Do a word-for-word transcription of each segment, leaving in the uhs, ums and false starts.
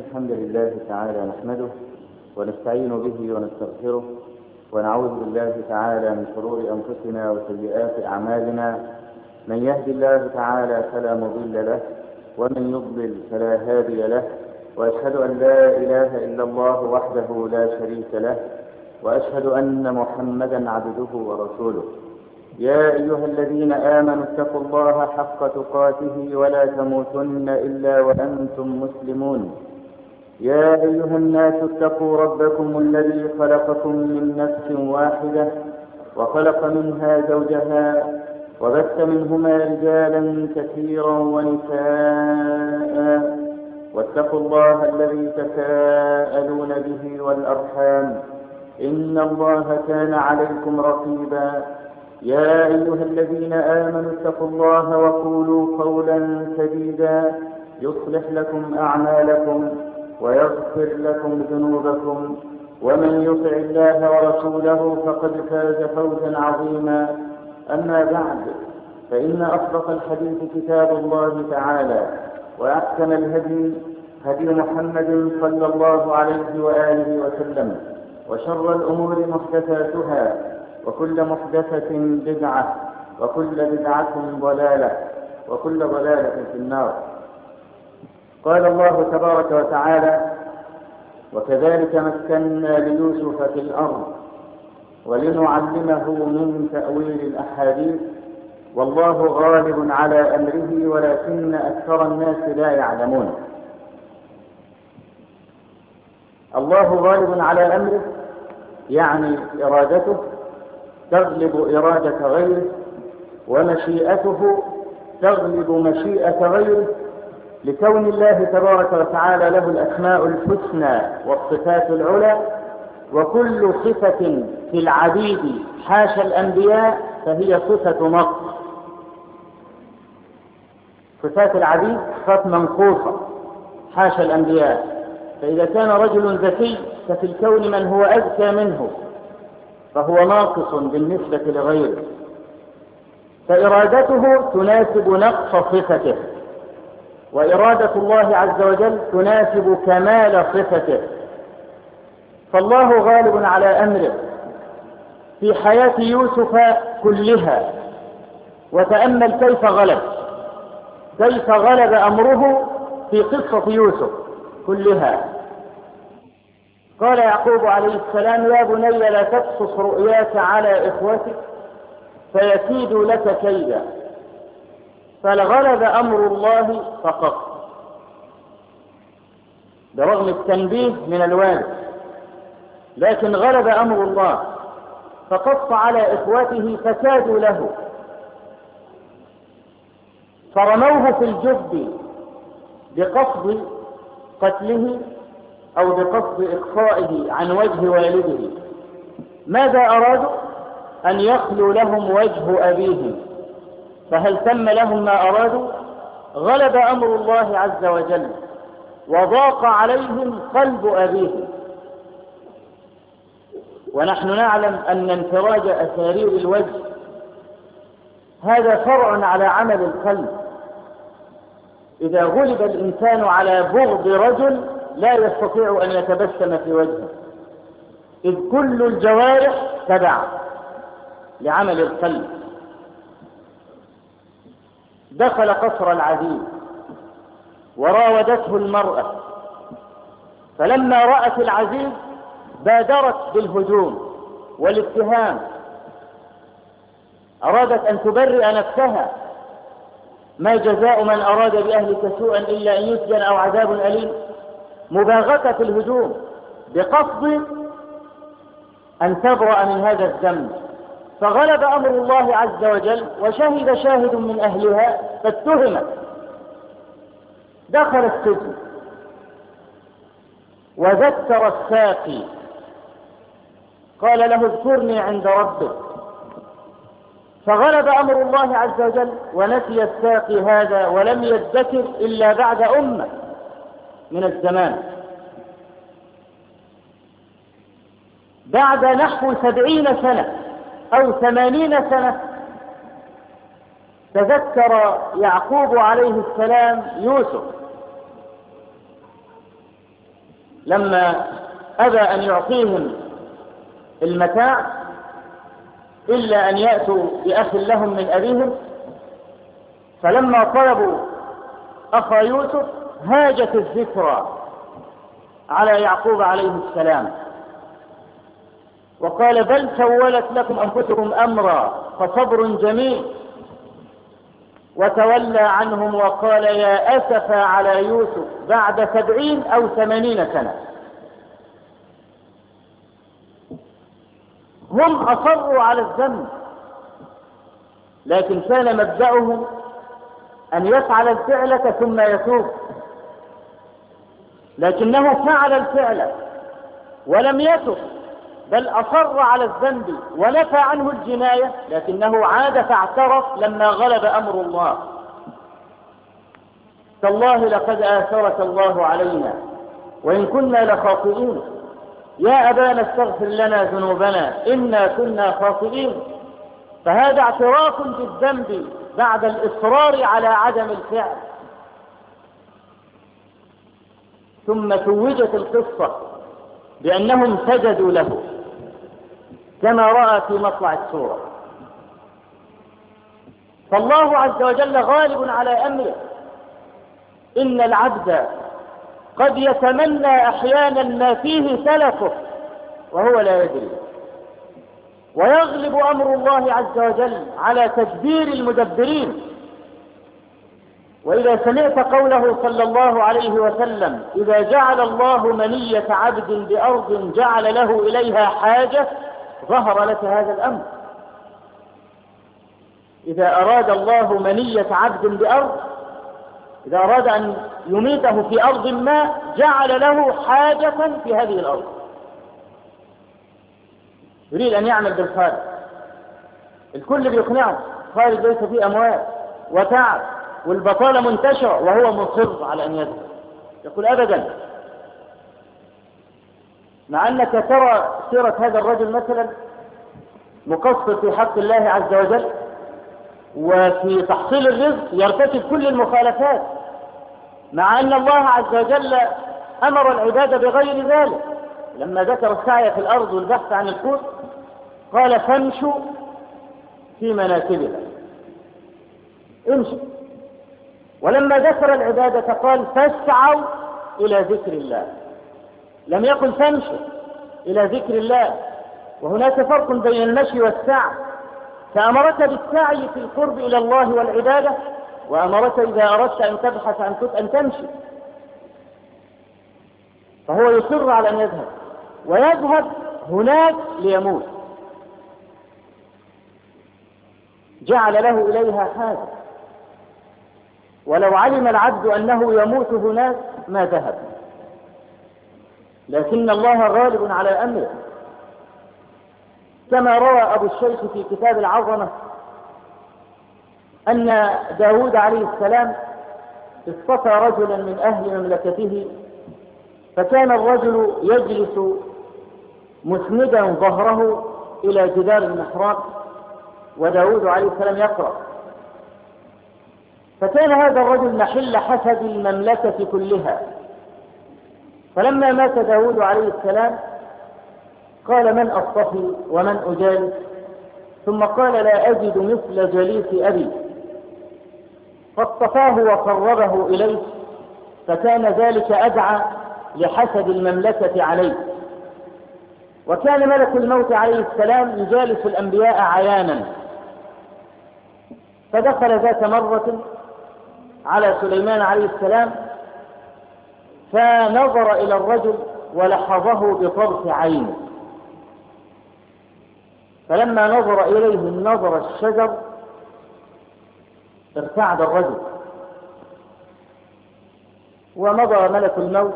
الحمد لله تعالى نحمده ونستعين به ونستغفره ونعوذ بالله تعالى من شرور أنفسنا وسيئات أعمالنا. من يهد الله تعالى فلا مضل له ومن يضلل فلا هادي له، وأشهد أن لا إله إلا الله وحده لا شريك له، وأشهد أن محمدا عبده ورسوله. يا أيها الذين آمنوا اتقوا الله حق تقاته ولا تموتن إلا وأنتم مسلمون. يا أيها الناس اتقوا ربكم الذي خلقكم من نفس واحدة وخلق منها زوجها وبث منهما رجالا كثيرا ونساء، واتقوا الله الذي تساءلون به والأرحام إن الله كان عليكم رقيبا. يا أيها الذين آمنوا اتقوا الله وقولوا قولا سديدا يصلح لكم أعمالكم ويغفر لكم ذنوبكم، ومن يطع الله ورسوله فقد فاز فوزا عظيما. أما بعد، فإن أصدق الحديث كتاب الله تعالى، وأحسن الهدي هدي محمد صلى الله عليه وآله وسلم، وشر الأمور محدثاتها، وكل محدثة بدعة، وكل بدعة ضلالة، وكل ضلالة في النار. قال الله تبارك وتعالى: وكذلك مكنا ليوسف في الأرض ولنعلمه من تأويل الأحاديث والله غالب على أمره ولكن أكثر الناس لا يعلمون. الله غالب على أمره يعني إرادته تغلب إرادة غيره، ومشيئته تغلب مشيئة غيره، لكون الله تبارك وتعالى له الأسماء الحسنى والصفات العلى، وكل صفة في العبيد حاشا الأنبياء فهي صفة نقص. صفات العبيد صفات منقوصة حاشا الأنبياء، فإذا كان رجل ذكي ففي الكون من هو أذكى منه فهو ناقص بالنسبة لغيره، فإرادته تناسب نقص صفته، وإرادة الله عز وجل تناسب كمال صفته. فالله غالب على أمره في حياة يوسف كلها. وتأمل كيف غلب كيف غلب أمره في قصة يوسف كلها. قال يعقوب عليه السلام: يا بني لا تقصص رؤياك على إخوتك فيكيدوا لك كيدا. فلغلب أمر الله فقط، برغم التنبيه من الوالد، لكن غلب أمر الله فقص على إخوته فكادوا له، فرموه في الجب بقصد قتله أو بقصد إخفائه عن وجه والده. ماذا أرادوا؟ أن يخلوا لهم وجه أبيهم، فهل تم لهم ما أرادوا؟ غلب أمر الله عز وجل وضاق عليهم قلب أبيهم. ونحن نعلم أن انفراج أسارير الوجه هذا فرع على عمل القلب. إذا غلب الإنسان على بغض رجل لا يستطيع أن يتبسم في وجهه، إذ كل الجوارح تبع لعمل القلب. دخل قصر العزيز وراودته المرأة، فلما رأت العزيز بادرت بالهجوم والاتهام، أرادت أن تبرئ نفسها. ما جزاء من أراد بأهلك سوءا إلا أن يسجن أو عذاب أليم. مباغتة في الهجوم بقصد أن تبرأ من هذا الذنب. فغلب أمر الله عز وجل وشهد شاهد من أهلها فاتهمت. دخل السجن وذكر الساقي، قال له: اذكرني عند ربك. فغلب أمر الله عز وجل ونسي الساقي هذا ولم يذكر إلا بعد أمة من الزمان. بعد نحو سبعين سنة أو ثمانين سنة تذكر يعقوب عليه السلام يوسف، لما أبى أن يعطيهم المتاع إلا أن يأتوا بأخ لهم من أبيهم، فلما طلبوا أخا يوسف هاجت الذكرى على يعقوب عليه السلام وقال بل سولت لكم أنفسكم أمرا فصبر جميل، وتولى عنهم وقال يا أسف على يوسف بعد سبعين أو ثمانين سنة. هم أصروا على الذنب، لكن كان مبدأهم أن يفعل الفعلة ثم يتوب، لكنه فعل الفعل ولم يتب، بل أصر على الذنب ونفى عنه الجناية، لكنه عاد فاعترف لما غلب أمر الله. تالله لقد آثرك الله علينا وإن كنا لخاطئين، يا أبانا استغفر لنا ذنوبنا إنا كنا خاطئين. فهذا اعتراف بالذنب بعد الإصرار على عدم الفعل. ثم توجت القصة بأنهم سجدوا له كما رأى في مطلع السورة. فالله عز وجل غالب على أمره. إن العبد قد يتمنى أحيانا ما فيه سلفه وهو لا يدري، ويغلب أمر الله عز وجل على تدبير المدبرين. وإذا سمعت قوله صلى الله عليه وسلم إذا جعل الله منية عبد بأرض جعل له إليها حاجة، ظهر لك هذا الأمر. إذا أراد الله منية عبد بأرض، إذا أراد أن يميته في أرض ما جعل له حاجة في هذه الأرض. يريد أن يعمل بالخارج، الكل بيقنعه خارج ليس فيه أموال وتعب والبطالة منتشرة، وهو مصر على أن يذهب. يقول أبدا، مع أنك ترى سيرة هذا الرجل مثلا مقصر في حق الله عز وجل، وفي تحصيل الرزق يرتكب كل المخالفات، مع أن الله عز وجل أمر العبادة بغير ذلك. لما ذكر السعي في الأرض والبحث عن القوت قال فامشوا في مناكبها، امشوا. ولما ذكر العبادة قال فاسعوا إلى ذكر الله، لم يقل فامشوا إلى ذكر الله. وهناك فرق بين المشي والسعي، فأمرك بالسعي في القرب إلى الله والعبادة، وأمرك إذا أردت أن تبحث عن كتب أن تمشي. فهو يصر على أن يذهب، ويذهب هناك ليموت، جعل له إليها حاجة. ولو علم العبد أنه يموت هناك ما ذهب، لكن الله غالب على أمره. كما روى أبو الشيخ في كتاب العظمة أن داود عليه السلام اصطفى رجلا من أهل مملكته، فكان الرجل يجلس مسندا ظهره إلى جدار المحراب وداود عليه السلام يقرأ. فكان هذا الرجل محل حسد المملكة كلها. فلما مات داود عليه السلام قال من أصطفي ومن أجالس؟ ثم قال لا أجد مثل جليس أبي، فاصطفاه وقربه إليه، فكان ذلك أدعى لحسد المملكة عليه. وكان ملك الموت عليه السلام يجالس الأنبياء عيانا، فدخل ذات مرة على سليمان عليه السلام فنظر إلى الرجل ولحظه بطرف عينه، فلما نظر إليه النظر الشجر ارتعد الرجل، ومضى ملك الموت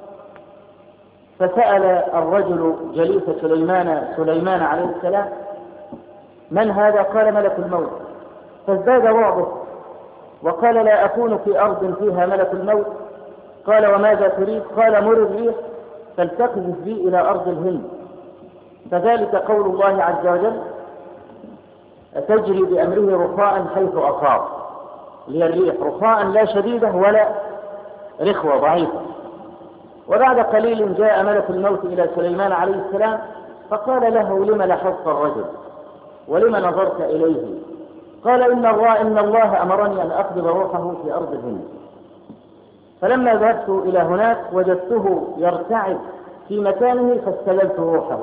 فسأل الرجل جليس سليمان سليمان عليه السلام من هذا؟ قال ملك الموت، فازداد رعبه وقال لا أكون في أرض فيها ملك الموت. قال وماذا تريد؟ قال مر الريح فالتقذف بي إلى أرض الهند. فذلك قول الله عز وجل تجري بأمره رخاء حيث أصاب، هي الريح رخاء لا شديدة ولا رخوة ضعيفة. وبعد قليل جاء ملك الموت إلى سليمان عليه السلام فقال له: لم لحظت الرجل ولم نظرت إليه؟ قال: إن الله, إن الله أمرني أن أقبض روحه في أرض الهند. فلما ذهبت إلى هناك وجدته يرتعد في مكانه فاستللت روحه.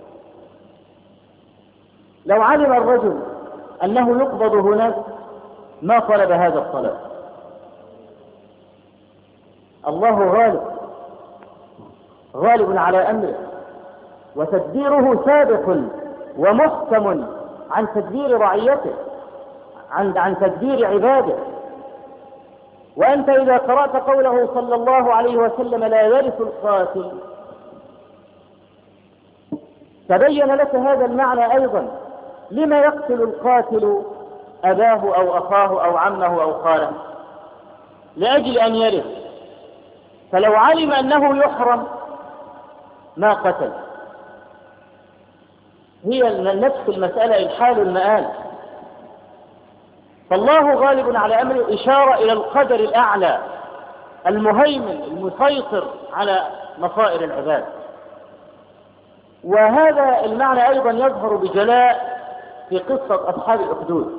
لو علم الرجل أنه يقبض هناك ما طلب هذا الطلب. الله غالب غالب على أمره، وتدبيره سابق ومحكم عن تدبير رعيته، عن عن تدبير عباده. وأنت إذا قرأت قوله صلى الله عليه وسلم: لا يرث القاتل، تبين لك هذا المعنى أيضا. لما يقتل القاتل أباه أو أخاه أو عمه أو خاله؟ لأجل أن يرث. فلو علم أنه يحرم ما قتل. هي نفس المسألة، الحال المآل. فالله غالب على أمره إشارة إلى القدر الأعلى المهيمن المسيطر على مصائر العباد. وهذا المعنى أيضا يظهر بجلاء في قصة أصحاب الأخدود.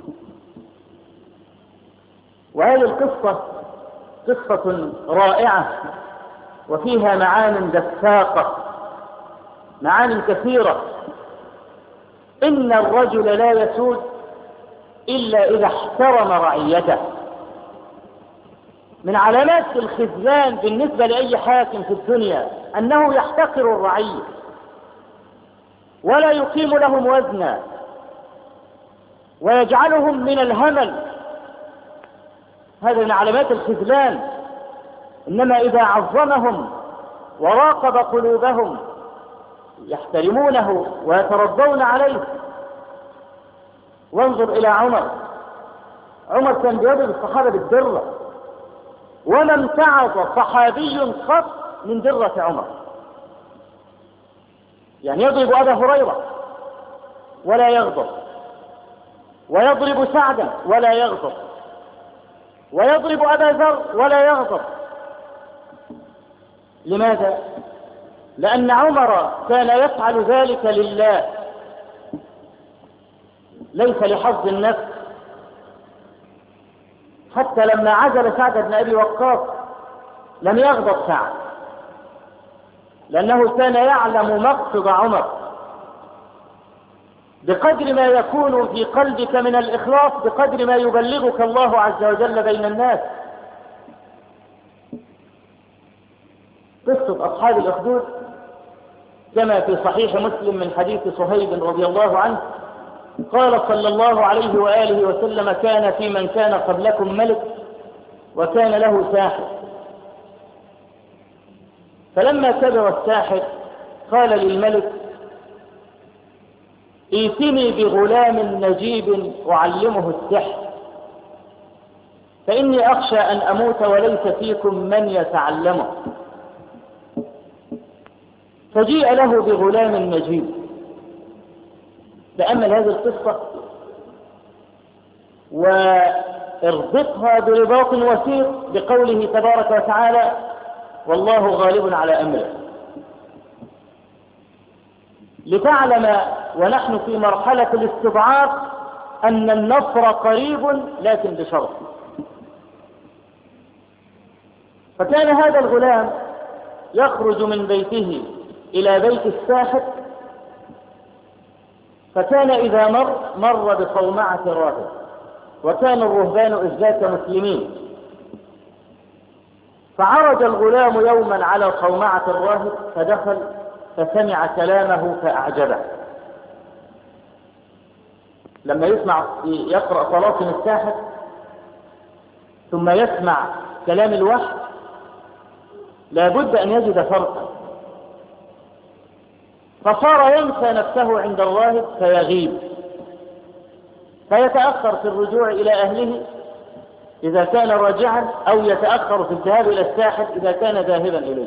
وهذه القصة قصة رائعة وفيها معان دفاقة، معان كثيرة. إن الرجل لا يسود إلا إذا احترم رعيته. من علامات الخذلان بالنسبة لأي حاكم في الدنيا أنه يحتقر الرعية ولا يقيم لهم وزنا ويجعلهم من الهمل. هذا من علامات الخذلان. إنما إذا عظمهم وراقب قلوبهم يحترمونه ويترضون عليه. وانظر إلى عمر. عمر كان بيضرب الصحابة بالدرة، وما امتعض صحابي قط من درة عمر. يعني يضرب أبا هريرة ولا يغضب، ويضرب سعدا ولا يغضب، ويضرب أبا ذر ولا يغضب. لماذا؟ لأن عمر كان يفعل ذلك لله، ليس لحظ النفس. حتى لما عزل سعد بن أبي وقاص لم يغضب سعد، لأنه كان يعلم مقصد عمر. بقدر ما يكون في قلبك من الإخلاص بقدر ما يبلغك الله عز وجل بين الناس. قصة أصحاب الأخدود كما في صحيح مسلم من حديث صهيب رضي الله عنه قال صلى الله عليه وآله وسلم: كان في من كان قبلكم ملك وكان له ساحر، فلما كبر الساحر قال للملك: ائتني بغلام نجيب أعلمه السحر، فإني أخشى أن أموت وليس فيكم من يتعلمه. فجيء له بغلام نجيب. تأمل هذه القصة واربطها برباط وثيق بقوله تبارك وتعالى: والله غالب على أمره، لتعلم ونحن في مرحلة الاستضعاف أن النصر قريب لكن بشرط. فكان هذا الغلام يخرج من بيته إلى بيت الساحر، فكان إذا مر مر بصومعة راهب، وكان الرهبان إذ ذاك مسلمين. فعرج الغلام يوما على صومعة الراهب فدخل فسمع كلامه فأعجبه. لما يسمع يقرأ طلاسم الساحر ثم يسمع كلام الوحي لابد أن يجد فرقا، فصار ينسى نفسه عند الراهب فيغيب، فيتأخر في الرجوع إلى أهله إذا كان راجعا، أو يتأخر في الذهاب إلى الساحر إذا كان ذاهبا إليه.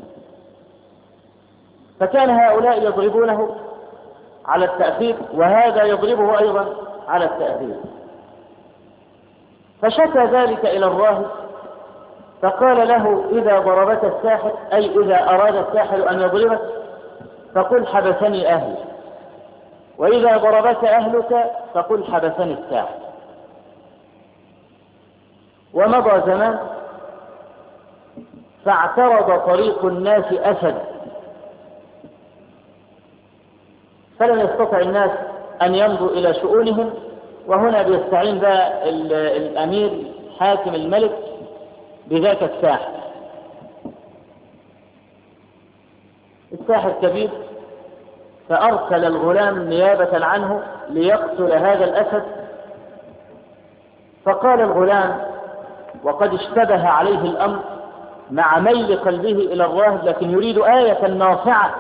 فكان هؤلاء يضربونه على التأثير، وهذا يضربه أيضا على التأثير. فشكى ذلك إلى الراهب فقال له: إذا ضربك الساحر، أي إذا أراد الساحر أن يضربك، فقل حبسني أهلي، وإذا ضربك أهلك فقل حبسني الساحر. ومضى زمان فاعترض طريق الناس أسد، فلم يستطع الناس أن يمضوا إلى شؤونهم، وهنا بيستعين بقى الأمير حاكم الملك بذاك الساحر. الساحر كبير، فأرسل الغلام نيابة عنه ليقتل هذا الأسد. فقال الغلام وقد اشتبه عليه الأمر مع ميل قلبه إلى الراهب، لكن يريد آية ناصعة،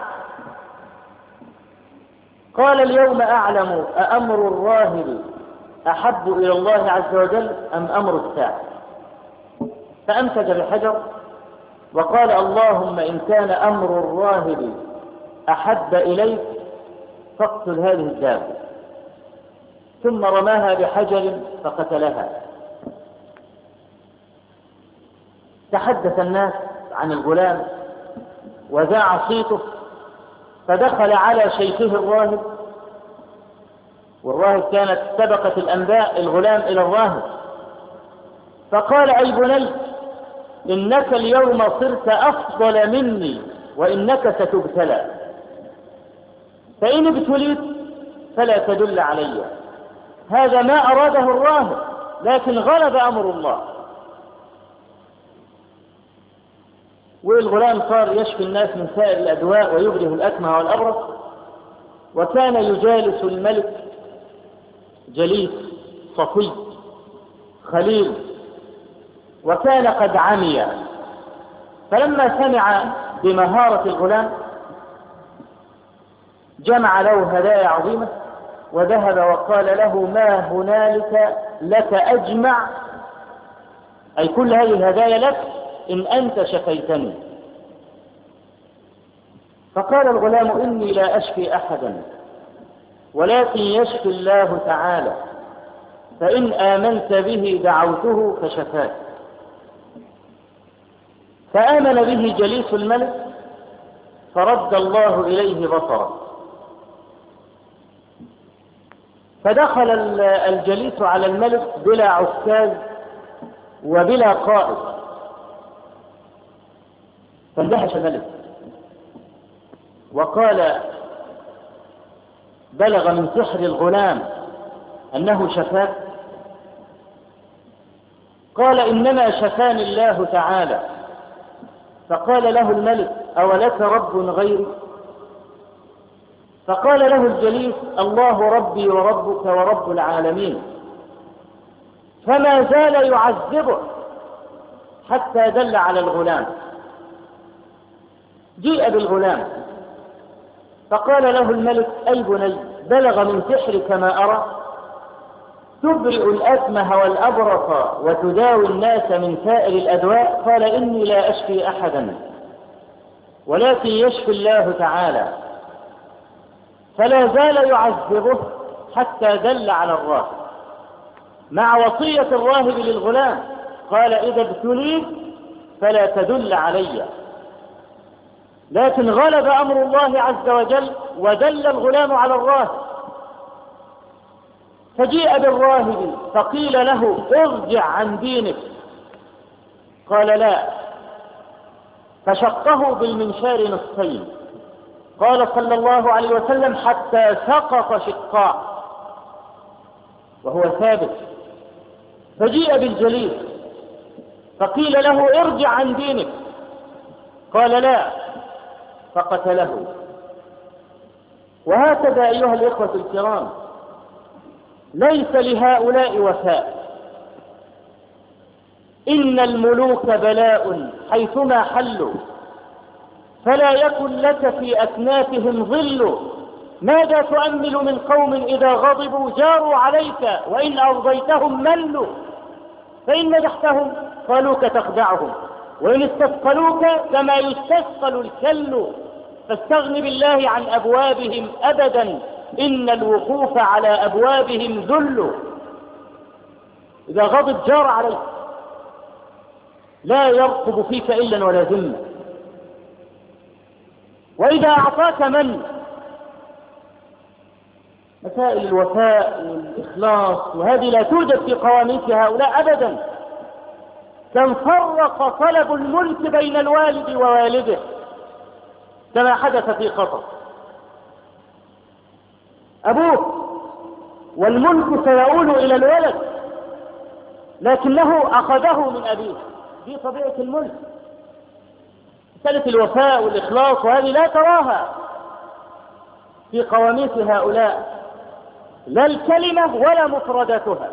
قال: اليوم أعلم أأمر الراهب أحب إلى الله عز وجل أم أمر الساحر. فأمسك بحجر وقال: اللهم إن كان أمر الراهب أحب إليك فاقتل هذه الدابة. ثم رماها بحجر فقتلها. تحدث الناس عن الغلام وذاع صيته، فدخل على شيخه الراهب، والراهب كانت سبقت الأنباء الغلام إلى الراهب، فقال: أي بني، إنك اليوم صرت أفضل مني وإنك ستبتلى، فإن ابتليت فلا تدل علي. هذا ما أراده الراهب، لكن غلب أمر الله. والغلام صار يشفي الناس من سائر الأدواء ويبره الأكمه والأبرص. وكان يجالس الملك جليس صفي خليل، وكان قد عمي. فلما سمع بمهارة الغلام جمع له هدايا عظيمة، وذهب وقال له: ما هنالك لك أجمع، أي كل هذه الهدايا لك إن أنت شفيتني. فقال الغلام: إني لا أشفي أحدا ولكن يشفي الله تعالى، فإن آمنت به دعوته فشفاك. فآمن به جليس الملك فرد الله إليه بصره. فدخل الجليس على الملك بلا عكاز وبلا قائد، فاندهش الملك وقال: بلغ من سحر الغلام أنه شفاك؟ قال: إنما شفاني الله تعالى. فقال له الملك: أولك رب غيري؟ فقال له الجليس: الله ربي وربك ورب العالمين. فما زال يعذبه حتى دل على الغلام. جيء بالغلام فقال له الملك: أي بني، بلغ من سحرك ما أرى، تبرئ الأكمه والأبرص وتداوي الناس من سائر الأدواء. قال: إني لا أشفي أحدا ولكن يشفي الله تعالى. فلا زال يعذبه حتى دل على الراهب مع وصية الراهب للغلام، قال: إذا ابتليت فلا تدل علي. لكن غلب أمر الله عز وجل ودل الغلام على الراهب. فجيء بالراهب فقيل له: ارجع عن دينك. قال: لا. فشقه بالمنشار نصفين، قال صلى الله عليه وسلم: حتى سقط شقاه وهو ثابت. فجيء بالجليس فقيل له: ارجع عن دينك. قال: لا. فقتله. وهكذا أيها الإخوة الكرام، ليس لهؤلاء وفاء. إن الملوك بلاء حيثما حلوا، فلا يكن لك في أكنافهم ظل. ماذا تؤمل من قوم إذا غضبوا جاروا عليك وإن أرضيتهم ملوا؟ فإن مدحتهم قالوك تخدعهم، وإن استثقلوك كما يستثقل الكل. فاستغن بالله عن أبوابهم أبدا، إن الوقوف على أبوابهم ذل. إذا غضب جار عليك. لا يرقب فيك إلا ولا ذمة. وإذا أعطاك من مسائل الوفاء والإخلاص، وهذه لا توجد في قواميس هؤلاء أبدا. كم فرق طلب الملك بين الوالد ووالده كما حدث في قطر. أبوه والملك سيؤول إلى الولد، لكنه أخذه من أبيه. دي طبيعة الملك، مسألة الوفاء والإخلاص، وهذه لا تراها في قواميس هؤلاء، لا الكلمة ولا مفرداتها.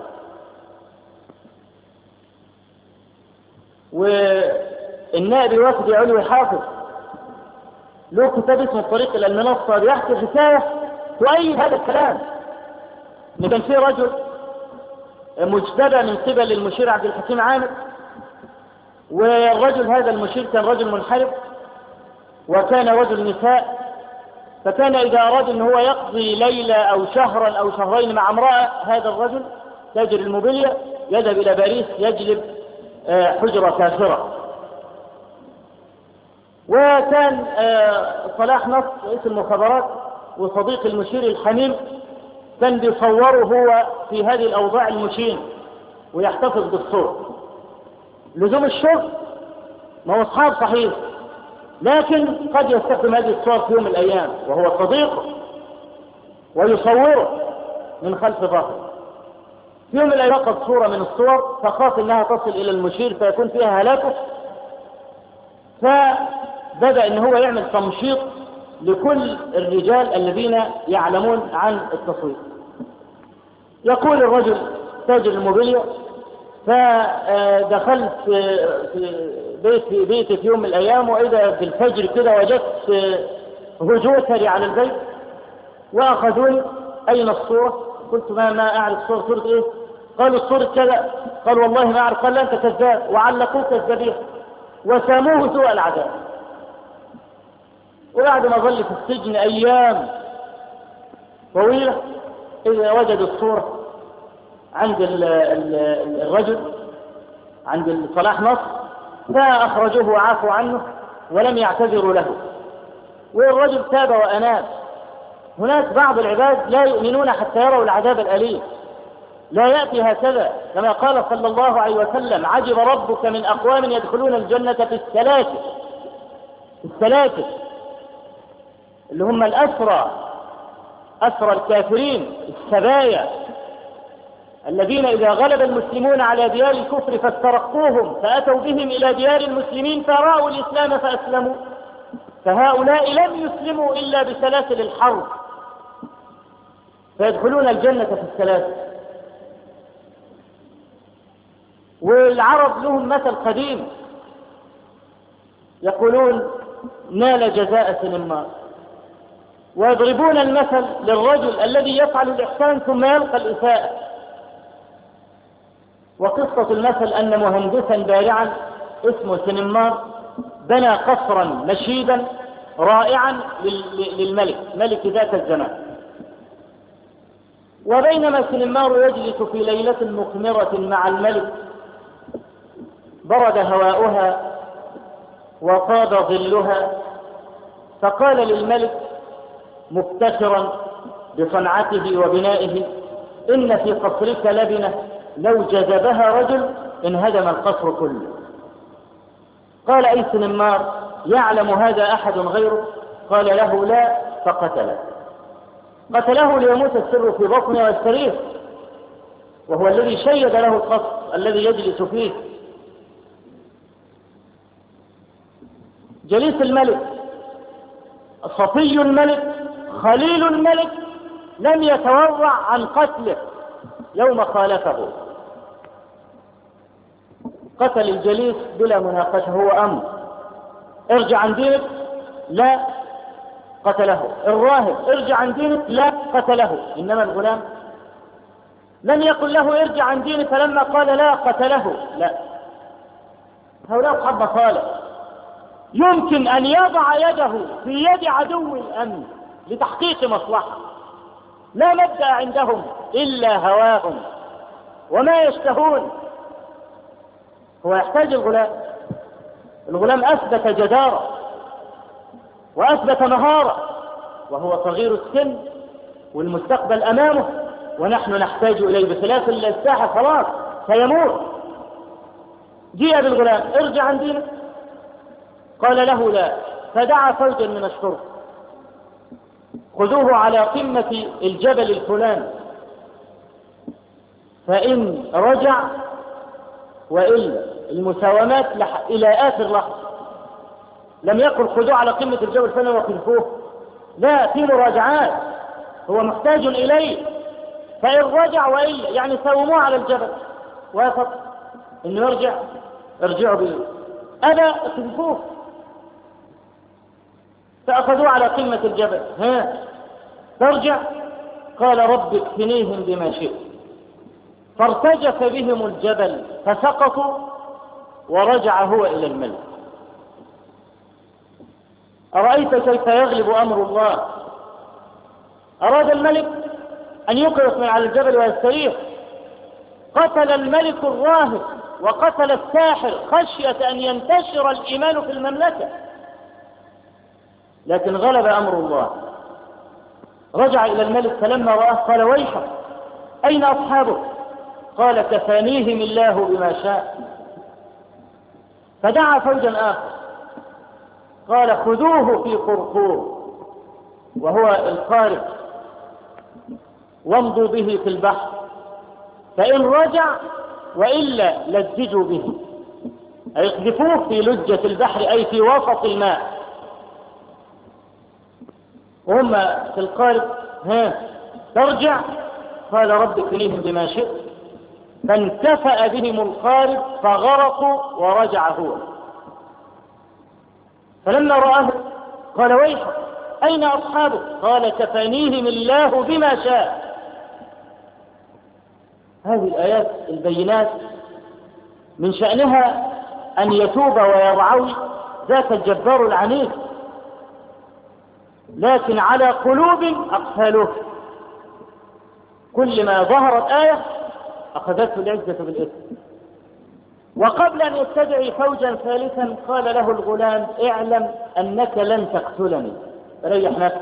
والنائب وفدي علوي حافظ له كتاب اسمه الطريق إلى المنصة، بيحكي حكاية تؤيد هذا الكلام. إن كان في رجل مجتبى من قبل المشير عبد الحكيم عامر، والرجل هذا المشير كان رجل منحرف وكان رجل نساء، فكان إذا أراد أن هو يقضي ليلة أو شهرا أو شهرين مع امرأة، هذا الرجل تاجر الموبيليا يذهب إلى باريس يجلب حجرة كافرة. وكان صلاح نصر رئيس المخابرات وصديق المشير الحميم كان بيصوره هو في هذه الأوضاع المشين ويحتفظ بالصور. لزوم الشغل ما هو أصحاب صحيح، لكن قد يستخدم هذه الصور في يوم من الأيام وهو صديقه ويصوره من خلف ظهره. في يوم من الأيام لقط صورة من الصور فخاف أنها تصل إلى المشير فيكون فيها هلاكه، فبدأ أن هو يعمل تمشيط لكل الرجال الذين يعلمون عن التصوير. يقول الرجل تاجر الموبيليا: فدخلت في بيتي بيتي في يوم من الأيام، وإذا في الفجر كده وجدت هجوتري على البيت وأخذوني. أين الصورة؟ قلت ما ما أعرف صورة. صورة إيه؟ قالوا الصورة كذا. قال والله ما أعرف. قال لا أنت كذاب، وعلقوه كذابين وساموه سوء العذاب. وبعد ما ظل في السجن أيام طويلة إذا وجدوا الصورة عند الرجل عند صلاح نصر، فأخرجوه وعافوا عنه ولم يعتذروا له، والرجل تاب وأناب. هناك بعض العباد لا يؤمنون حتى يروا العذاب الأليم، لا يأتي هكذا كما قال صلى الله عليه وسلم: عجب ربك من أقوام يدخلون الجنة في السلاسل. السلاسل اللي هم الأسرى، أسرى الكافرين، السبايا الذين إذا غلب المسلمون على ديار الكفر فاسترقوهم فأتوا بهم إلى ديار المسلمين فرأوا الإسلام فأسلموا. فهؤلاء لم يسلموا إلا بسلاسل الحرب، فيدخلون الجنة في السلاسل. والعرب لهم مثل قديم يقولون: نال جزاء سنمار. ويضربون المثل للرجل الذي يفعل الإحسان ثم يلقى الإساءة. وقصة المثل أن مهندسا بارعا اسمه سنمار بنى قصرا مشيدا رائعا للملك ملك ذاك الزمان. وبينما سنمار يجلس في ليلة مقمرة مع الملك برد هواؤها وطاب ظلها، فقال للملك مفتخرا بصنعته وبنائه: إن في قصرك لبنة لو جذبها رجل انهدم القصر كله. قال: أي سنمار، يعلم هذا أحد غيره؟ قال له: لا. فقتله. قتله ليموت السر في بطنه ويستريح، وهو الذي شيد له القصر الذي يجلس فيه. جليس الملك، صفي الملك، خليل الملك، لم يتورع عن قتله يوم خالفه. قتل الجليس بلا مناقشة، هو أمر: ارجع عن دينك. لا. قتله. الراهب: ارجع عن دينك. لا. قتله. إنما الغلام لم يقل له ارجع عن دينك، فلما قال لا قتله. لا. هؤلاء أصحاب مصالح. يمكن أن يضع يده في يد عدو الأمن لتحقيق مصلحة، لا مبدأ عندهم إلا هواهم وما يشتهون. هو يحتاج الغلام الغلام أثبت جدارة وأثبت مهارة وهو صغير السن والمستقبل أمامه ونحن نحتاج إليه، بخلاف الساحة خلاص سيموت. جيء بالغلام ارجع عن دينك، قال له لا، فدعا فوجا من الشرطة خذوه على قمة الجبل الفلاني فإن رجع وإلا المساومات إلى آخر لحظة. لم يقل خذوه على قمة الجبل الفلاني وقذفوه، لا، في مراجعات هو محتاج إليه، فإن رجع وإلا يعني ساوموه على الجبل وافق إنه يرجع، ارجعوا به، أبى اقذفوه، فأخذوه على قمة الجبل. ها ترجع؟ قال رب اكفنيهم بما شئت، فارتجف بهم الجبل فسقطوا ورجع هو إلى الملك. أرأيت كيف يغلب أمر الله؟ أراد الملك أن يقرص من على الجبل ويستريح، قتل الملك الراهب وقتل الساحر خشية أن ينتشر الإيمان في المملكة، لكن غلب أمر الله. رجع إلى الملك فلما رآه قال ويحك أين أصحابك؟ قال كفانيهم الله بما شاء. فدعا فوجا آخر قال خذوه في قرقور وهو القارب وامضوا به في البحر فإن رجع وإلا لججوا به، أي اقذفوه في لجة البحر أي في وسط الماء. وهم في القارب ها ترجع؟ قال رب اكفنيهم بما شئت، فانكفأ بهم القارب فغرقوا ورجع هو. فلما رآه قال ويحك أين أصحابك؟ قال كفانيهم الله بما شاء. هذه الآيات البينات من شأنها أن يتوب ويرعوي ذاك الجبار العنيف، لكن على قلوب أقفالها كل ما ظهرت آية أخذته العزة بالإثم. وقبل أن يستدعي فوجا ثالثا قال له الغلام اعلم أنك لن تقتلني، ريح نفسك،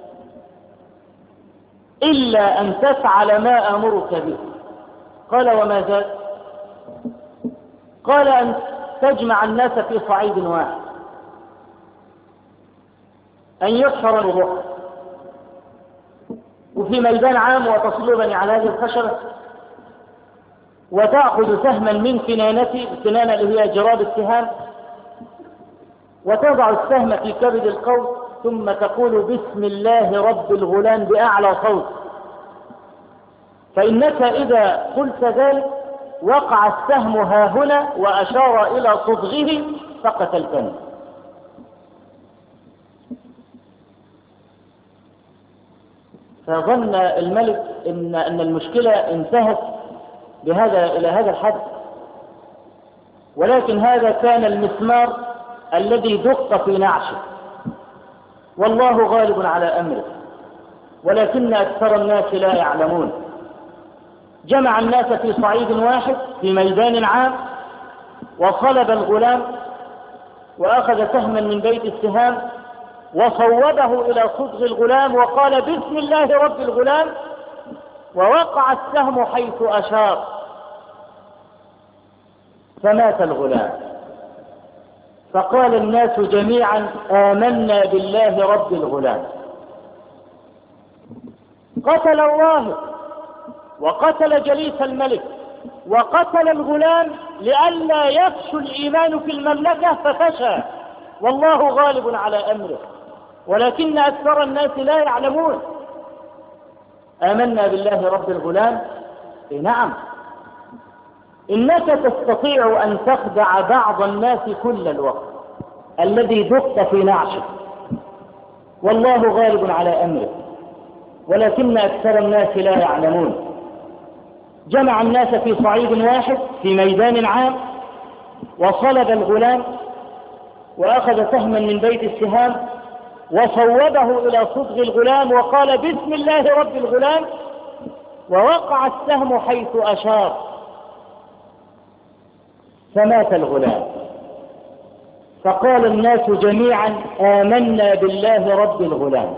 إلا أن تفعل ما أمرك به. قال وما زاد؟ قال أن تجمع الناس في صعيد واحد، أن يحشر الروح وفي ميدان عام وتصلبني على هذه الخشبة وتأخذ سهما من كنانتي، الكنانة اللي هي جراب السهام، وتضع السهم في كبد القوس ثم تقول بسم الله رب الغلام بأعلى صوت، فإنك إذا قلت ذلك وقع السهم ها هنا وأشار إلى صدغه فقتلتني. فظن الملك إن, أن المشكلة انتهت بهذا إلى هذا الحد، ولكن هذا كان المسمار الذي دق في نعشه، والله غالب على أمره ولكن أكثر الناس لا يعلمون. جمع الناس في صعيد واحد في ميدان عام وصلب الغلام وأخذ سهما من بيت السهام وصوبه إلى صدغ الغلام وقال بسم الله رب الغلام، ووقع السهم حيث أشار فمات الغلام. فقال الناس جميعا آمنا بالله رب الغلام. قتل الراهب وقتل جليس الملك وقتل الغلام لئلا يفشو الإيمان في المملكة ففشى، والله غالب على أمره ولكن أكثر الناس لا يعلمون. آمنا بالله رب الغلام، إيه نعم، إنك تستطيع أن تخدع بعض الناس كل الوقت الذي دق في نعشه، والله غالب على أمره ولكن أكثر الناس لا يعلمون. جمع الناس في صعيد واحد في ميدان عام وصلب الغلام وأخذ سهما من بيت السهام وصوبه إلى صدغ الغلام وقال بسم الله رب الغلام، ووقع السهم حيث أشار فمات الغلام. فقال الناس جميعا آمنا بالله رب الغلام.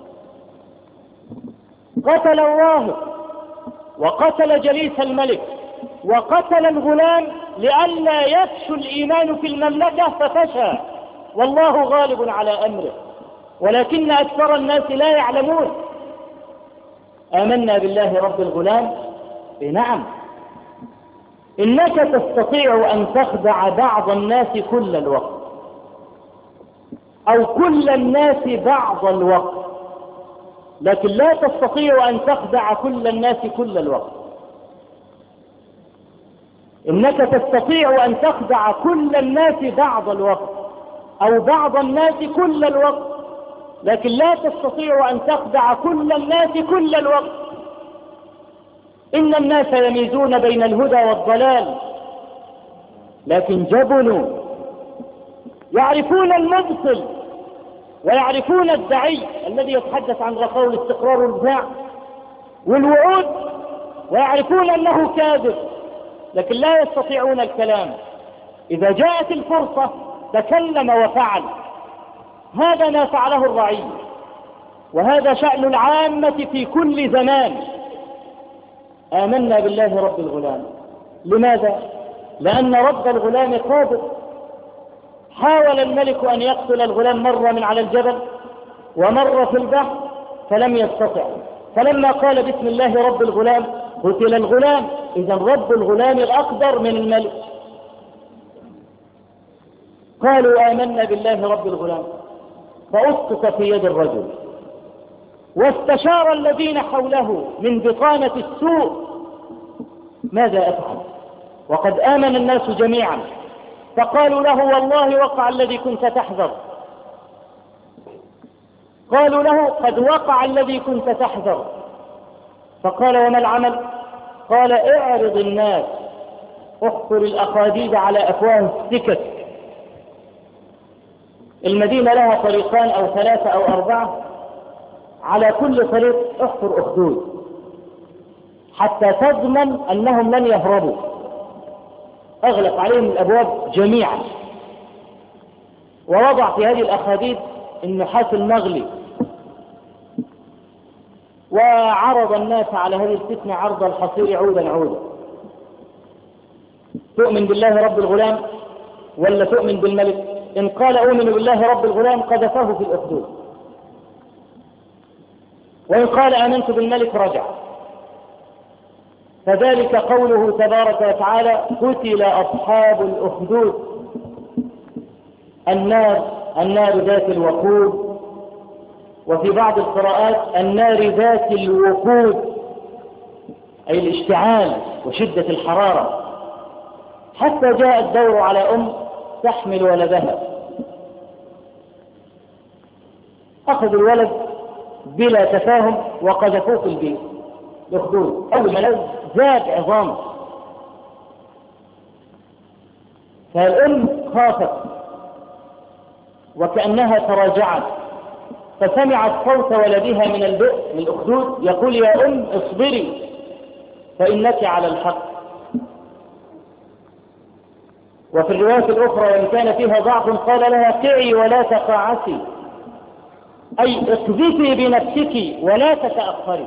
قتل الراهب وقتل جليس الملك وقتل الغلام لئلا يفشو الإيمان في المملكة، ففشى والله غالب على أمره، ولكن أكثر الناس لا يعلمون. آمنا بالله رب الغلام، نعم، إنك تستطيع أن تخدع بعض الناس كل الوقت أو كل الناس بعض الوقت، لكن لا تستطيع أن تخدع كل الناس كل الوقت. إنك تستطيع أن تخدع كل الناس بعض الوقت أو بعض الناس كل الوقت، لكن لا تستطيع أن تخدع كل الناس كل الوقت. إن الناس يميزون بين الهدى والضلال، لكن جبنوا، يعرفون المبطل ويعرفون الدعي الذي يتحدث عن رخاء الاستقرار والبداع والوعود، ويعرفون أنه كاذب، لكن لا يستطيعون الكلام. إذا جاءت الفرصة تكلم وفعل. هذا ما فعله الرعي، وهذا شأن العامة في كل زمان. آمنا بالله رب الغلام. لماذا؟ لأن رب الغلام قادر. حاول الملك أن يقتل الغلام مرة من على الجبل ومرة في البحر فلم يستطع، فلما قال بسم الله رب الغلام قتل الغلام. إذا رب الغلام أقدر من الملك. قالوا آمنا بالله رب الغلام، فأسقط في يد الرجل، واستشار الذين حوله من بطانة السوء ماذا أفعل وقد آمن الناس جميعا. فقالوا له والله وقع الذي كنت تحذر. قالوا له قد وقع الذي كنت تحذر. فقال وما العمل؟ قال اعرض الناس، احفر الأخاديد على أفواه السكك. المدينة لها طريقان أو ثلاثة أو أربعة، على كل طريق احفر أخدود حتى تضمن أنهم لن يهربوا. أغلق عليهم الأبواب جميعا، ووضع في هذه الأخاديد النحاس المغلي، وعرض الناس على هذه الفتنة عرض الحصير عودا عودا. تؤمن بالله رب الغلام ولا تؤمن بالملك؟ إن قال أؤمن بالله رب الغلام قذفه في الأخدود، وإن قال آمنت بالملك رجع. فذلك قوله تبارك وتعالى قتل أصحاب الأخدود. النار النار ذات الوقود، وفي بعض القراءات النار ذات الوقود، أي الاشتعال وشدة الحرارة. حتى جاء الدور على أم تحمل ولدها، أخذوا الولد بلا تفاهم وقذفوه في البيت الأخدود. أول ما زاد عظامه، فالأم خافت وكأنها تراجعت، فسمعت صوت ولدها من البئر من الأخدود يقول يا أم اصبري فإنك على الحق. وفي الرواية الأخرى وإن كان فيها ضعف قال لها قعي ولا تقاعسي، أي اقذفي بنفسك ولا تتأخري.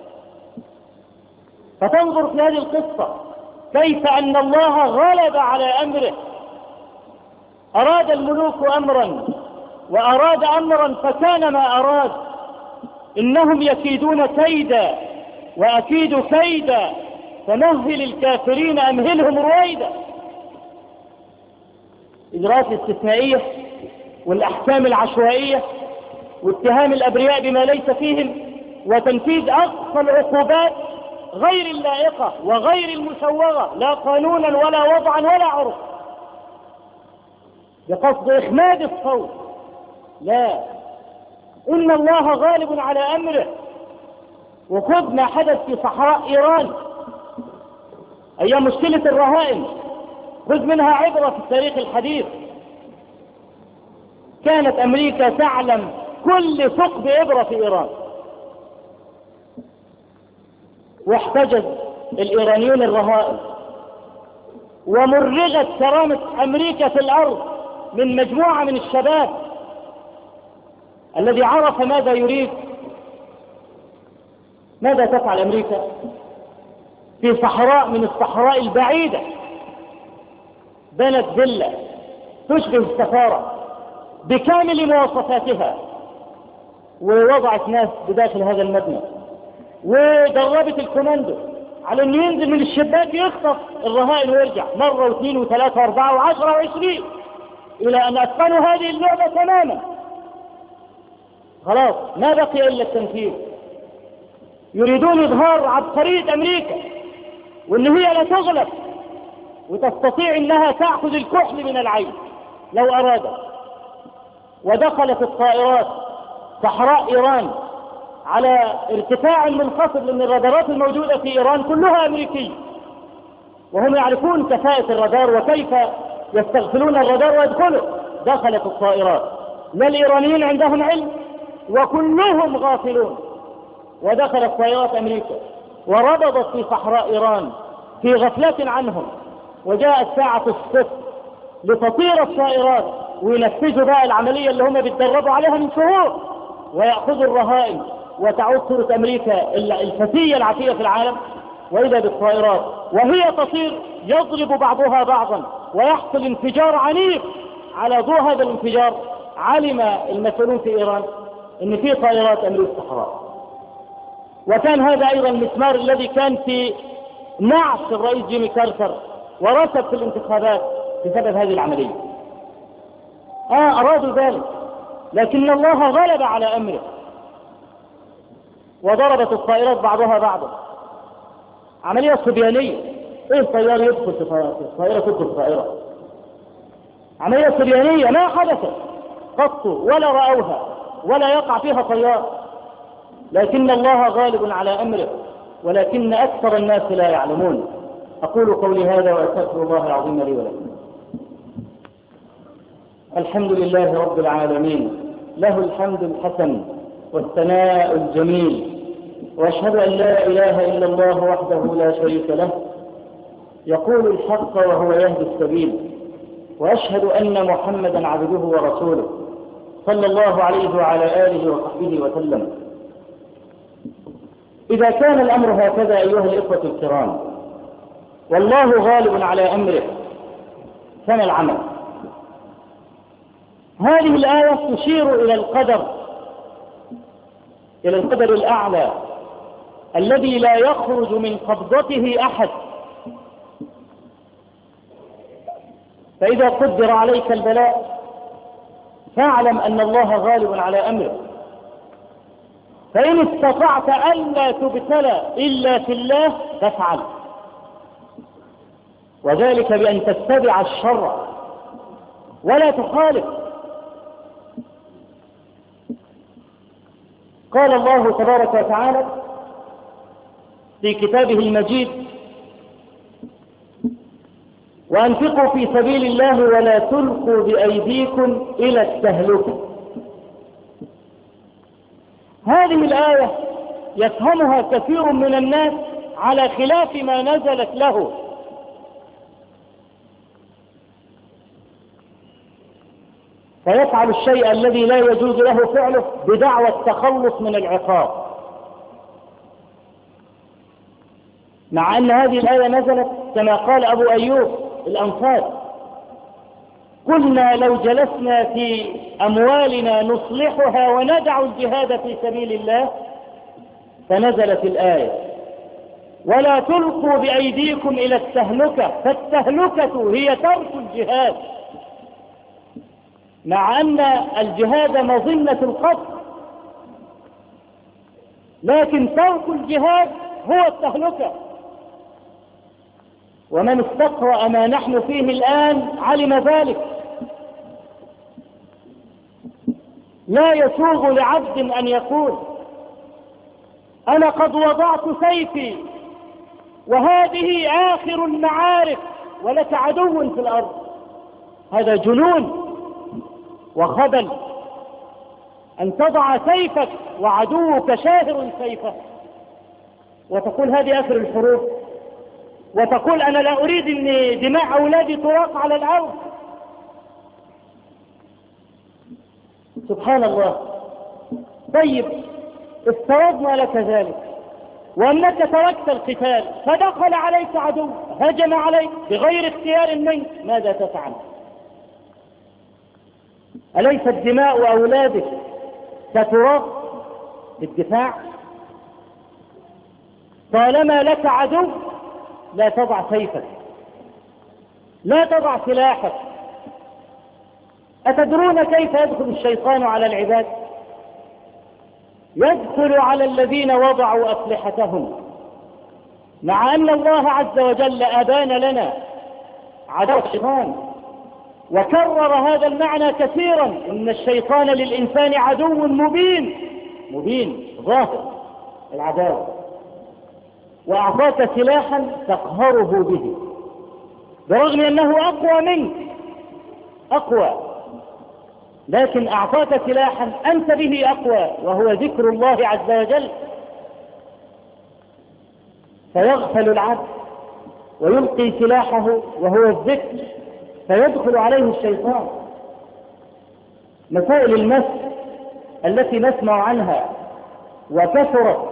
فتنظر في هذه القصة كيف أن الله غلب على أمره. أراد الملوك أمرا وأراد أمرا فكان ما أراد. إنهم يكيدون كيدا وأكيد كيدا، فمهل الكافرين أمهلهم رويدا. إجراءات الاستثنائية والأحكام العشوائية واتهام الأبرياء بما ليس فيهم وتنفيذ أقصى العقوبات غير اللائقة وغير المسوغة، لا قانونا ولا وضعا ولا عرف، بقصد إخماد الصوت. لا، إن الله غالب على أمره. وخذ ما حدث في صحراء إيران أيام مشكلة الرهائن، خذ منها عبرة في التاريخ الحديث. كانت أمريكا تعلم كل ثقب إبرة في إيران، واحتجز الإيرانيون الرهائن، ومرغت كرامة أمريكا في الأرض من مجموعة من الشباب الذي عرف ماذا يريد. ماذا تفعل أمريكا في صحراء من الصحراء البعيدة؟ بنت فيلا تشبه السفارة بكامل مواصفاتها، ووضعت ناس بداخل هذا المبنى، ودربت الكوماندو على انه ينزل من الشباك يخطف الرهائن ويرجع مرة واثنين وثلاثة واربعة وعشرة وعشرين، الى ان اتقنوا هذه اللعبة تماما. خلاص ما بقي الا التنفيذ. يريدون اظهار عبقرية امريكا، وان هي لا تغلب وتستطيع انها تأخذ الكحل من العين لو ارادت. ودخلت الطائرات صحراء ايران على ارتفاع منخفض، لان الرادارات الموجودة في ايران كلها امريكية، وهم يعرفون كفاءة الرادار وكيف يستغفلون الرادار ويدخلوا. دخلت الطائرات، لا الايرانيين عندهم علم وكلهم غافلون، ودخلت طائرات امريكا وربضت في صحراء ايران في غفلة عنهم. وجاءت ساعة الصفر لتطير الطائرات وينفذوا بقى العملية اللي هم بيتدربوا عليها من شهور، ويأخذوا الرهائن، وتعود صورة أمريكا الفتية العتية في العالم. وإذا بالطائرات وهي تطير يضرب بعضها بعضا ويحصل انفجار عنيف. على ضوء هذا الانفجار علم المسؤولون في إيران أن في طائرات أمريكا الصحراء. وكان هذا أيضا المسمار الذي كان في نعش الرئيس جيمي كارتر ورسب في الانتخابات بسبب هذه العملية. آه أرادوا ذلك، لكن الله غلب على أمره وضربت الطائرات بعضها بعضا. عملية صبيانية. ايه الطيار يدخل في الطائرة تدخل في الطائرة؟ عملية صبيانية ما حدثت قط ولا رأوها ولا يقع فيها طيار، لكن الله غالب على أمره ولكن أكثر الناس لا يعلمون. أقول قولي هذا وأستغفر الله العظيم لي ولكم. الحمد لله رب العالمين، له الحمد الحسن والثناء الجميل، وأشهد أن لا إله إلا الله وحده لا شريك له يقول الحق وهو يهدي السبيل، وأشهد أن محمدا عبده ورسوله صلى الله عليه وعلى آله وصحبه وسلم. إذا كان الأمر هكذا أيها الإخوة الكرام والله غالب على أمره، فما العمل؟ هذه الآية تشير إلى القدر، إلى القدر الأعلى الذي لا يخرج من قبضته أحد. فإذا قدر عليك البلاء فاعلم أن الله غالب على أمره. فإن استطعت ألا تبتلى إلا في الله فافعل، وذلك بأن تتبع الشرع ولا تخالف. قال الله تبارك وتعالى في كتابه المجيد: وأنفقوا في سبيل الله ولا تلقوا بأيديكم إلى التهلكة. هذه الآية يفهمها كثير من الناس على خلاف ما نزلت له. فيفعل الشيء الذي لا يجوز له فعله بدعوى التخلص من العقاب، مع أن هذه الآية نزلت كما قال أبو أيوب الأنصاري: قلنا لو جلسنا في أموالنا نصلحها وندع الجهاد في سبيل الله. فنزلت الآية: ولا تلقوا بأيديكم إلى التهلكة. فالتهلكة هي ترك الجهاد، مع أن الجهاد مظنة القتل، لكن ترك الجهاد هو التهلكة. ومن استقرأ ما نحن فيه الآن علم ذلك. لا يسوغ لعبد أن يقول: أنا قد وضعت سيفي وهذه آخر المعارك ولك عدو في الأرض. هذا جنون وخبل أن تضع سيفك وعدوك شاهر سيفه وتقول هذه آخر الحروب، وتقول أنا لا أريد أن دماء أولادي تراق على الأرض. سبحان الله. طيب افترضنا لك ذلك وأنك تركت القتال فدخل عليك عدو هجم عليك بغير اختيار منك، ماذا تفعل؟ أليست دماء أولادك ستراق بالدفاع؟ طالما لك عدو لا تضع سيفك، لا تضع سلاحك. أتدرون كيف يدخل الشيطان على العباد؟ يدخل على الذين وضعوا أسلحتهم، مع أن الله عز وجل أبان لنا عدو الشيطان وكرر هذا المعنى كثيرا، إن الشيطان للإنسان عدو مبين، مبين ظاهر العداوة، وأعطاك سلاحا تقهره به برغم أنه أقوى منك، أقوى، لكن أعطاك سلاحا أنت به أقوى وهو ذكر الله عز وجل. فيغفل العبد ويلقي سلاحه وهو الذكر فيدخل عليه الشيطان. مسائل المس التي نسمع عنها وكثرت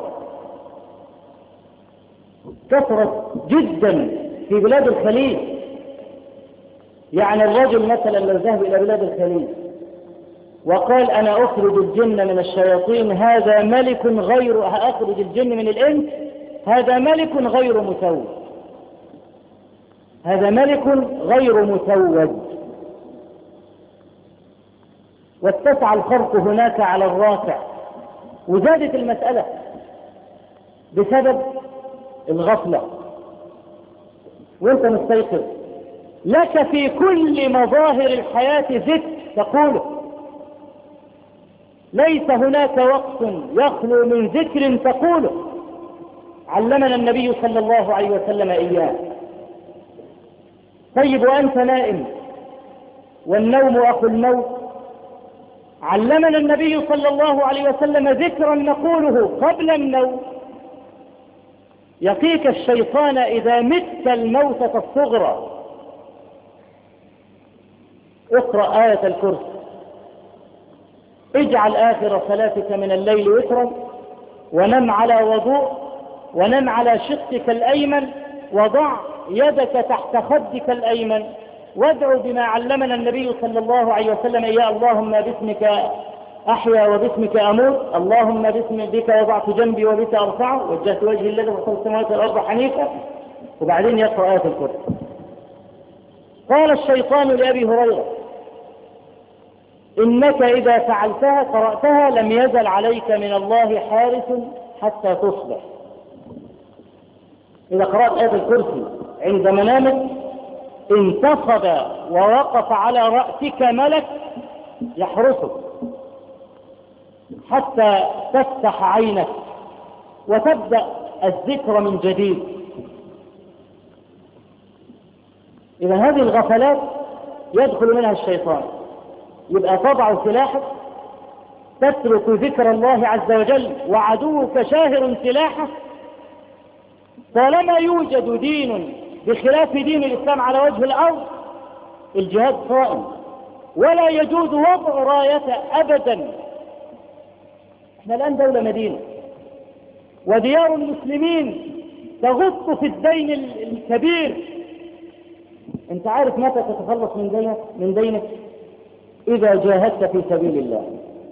كثرت جدا في بلاد الخليج، يعني الرجل مثلا لو ذهب إلى بلاد الخليج وقال أنا أخرج الجن من الشياطين، هذا ملك غير أخرج الجن من الإنس، هذا ملك غير متوج، هذا ملك غير متوج. واتسع الخرق هناك على الراكع، وزادت المسألة بسبب الغفلة. وانت مستيقظ لك في كل مظاهر الحياة ذكر تقوله، ليس هناك وقت يخلو من ذكر تقوله، علمنا النبي صلى الله عليه وسلم إياه. طيب وأنت نائم والنوم أخو الموت، علمنا النبي صلى الله عليه وسلم ذكرا نقوله قبل النوم، يقيك الشيطان إذا مت الموتة الصغرى. اقرأ آية الكرسي، اجعل آخر صلاتك من الليل وترا، ونم على وضوء، ونم على شقك الأيمن، وضع يدك تحت خدك الأيمن، وادعو بما علمنا النبي صلى الله عليه وسلم يا اللهم باسمك أحيا وباسمك أموت، اللهم باسمك وضعت جنبي وبك أرفعه، وجهت وجهي الذي فطر السماوات والأرض حنيفا. وبعدين يقرأ آية الكرسي. قال الشيطان لأبي هريرة إنك إذا فعلتها قرأتها لم يزل عليك من الله حارس حتى تصبح. إذا قرأت آية الكرسي عند منامك انتصب ووقف على رأسك ملك يحرسك حتى تفتح عينك وتبدأ الذكر من جديد. إذا هذه الغفلات يدخل منها الشيطان. يبقى تضع سلاحك، تترك ذكر الله عز وجل، وعدوك شاهر سلاحه. طالما يوجد دين بخلاف دين الإسلام على وجه الأرض، الجهاد صائم، ولا يجوز وضع رايته أبدا. احنا الآن دولة مدينة، وديار المسلمين تغط في الدين الكبير. انت عارف متى تتخلص من دينك؟ من دينك إذا جاهدت في سبيل الله.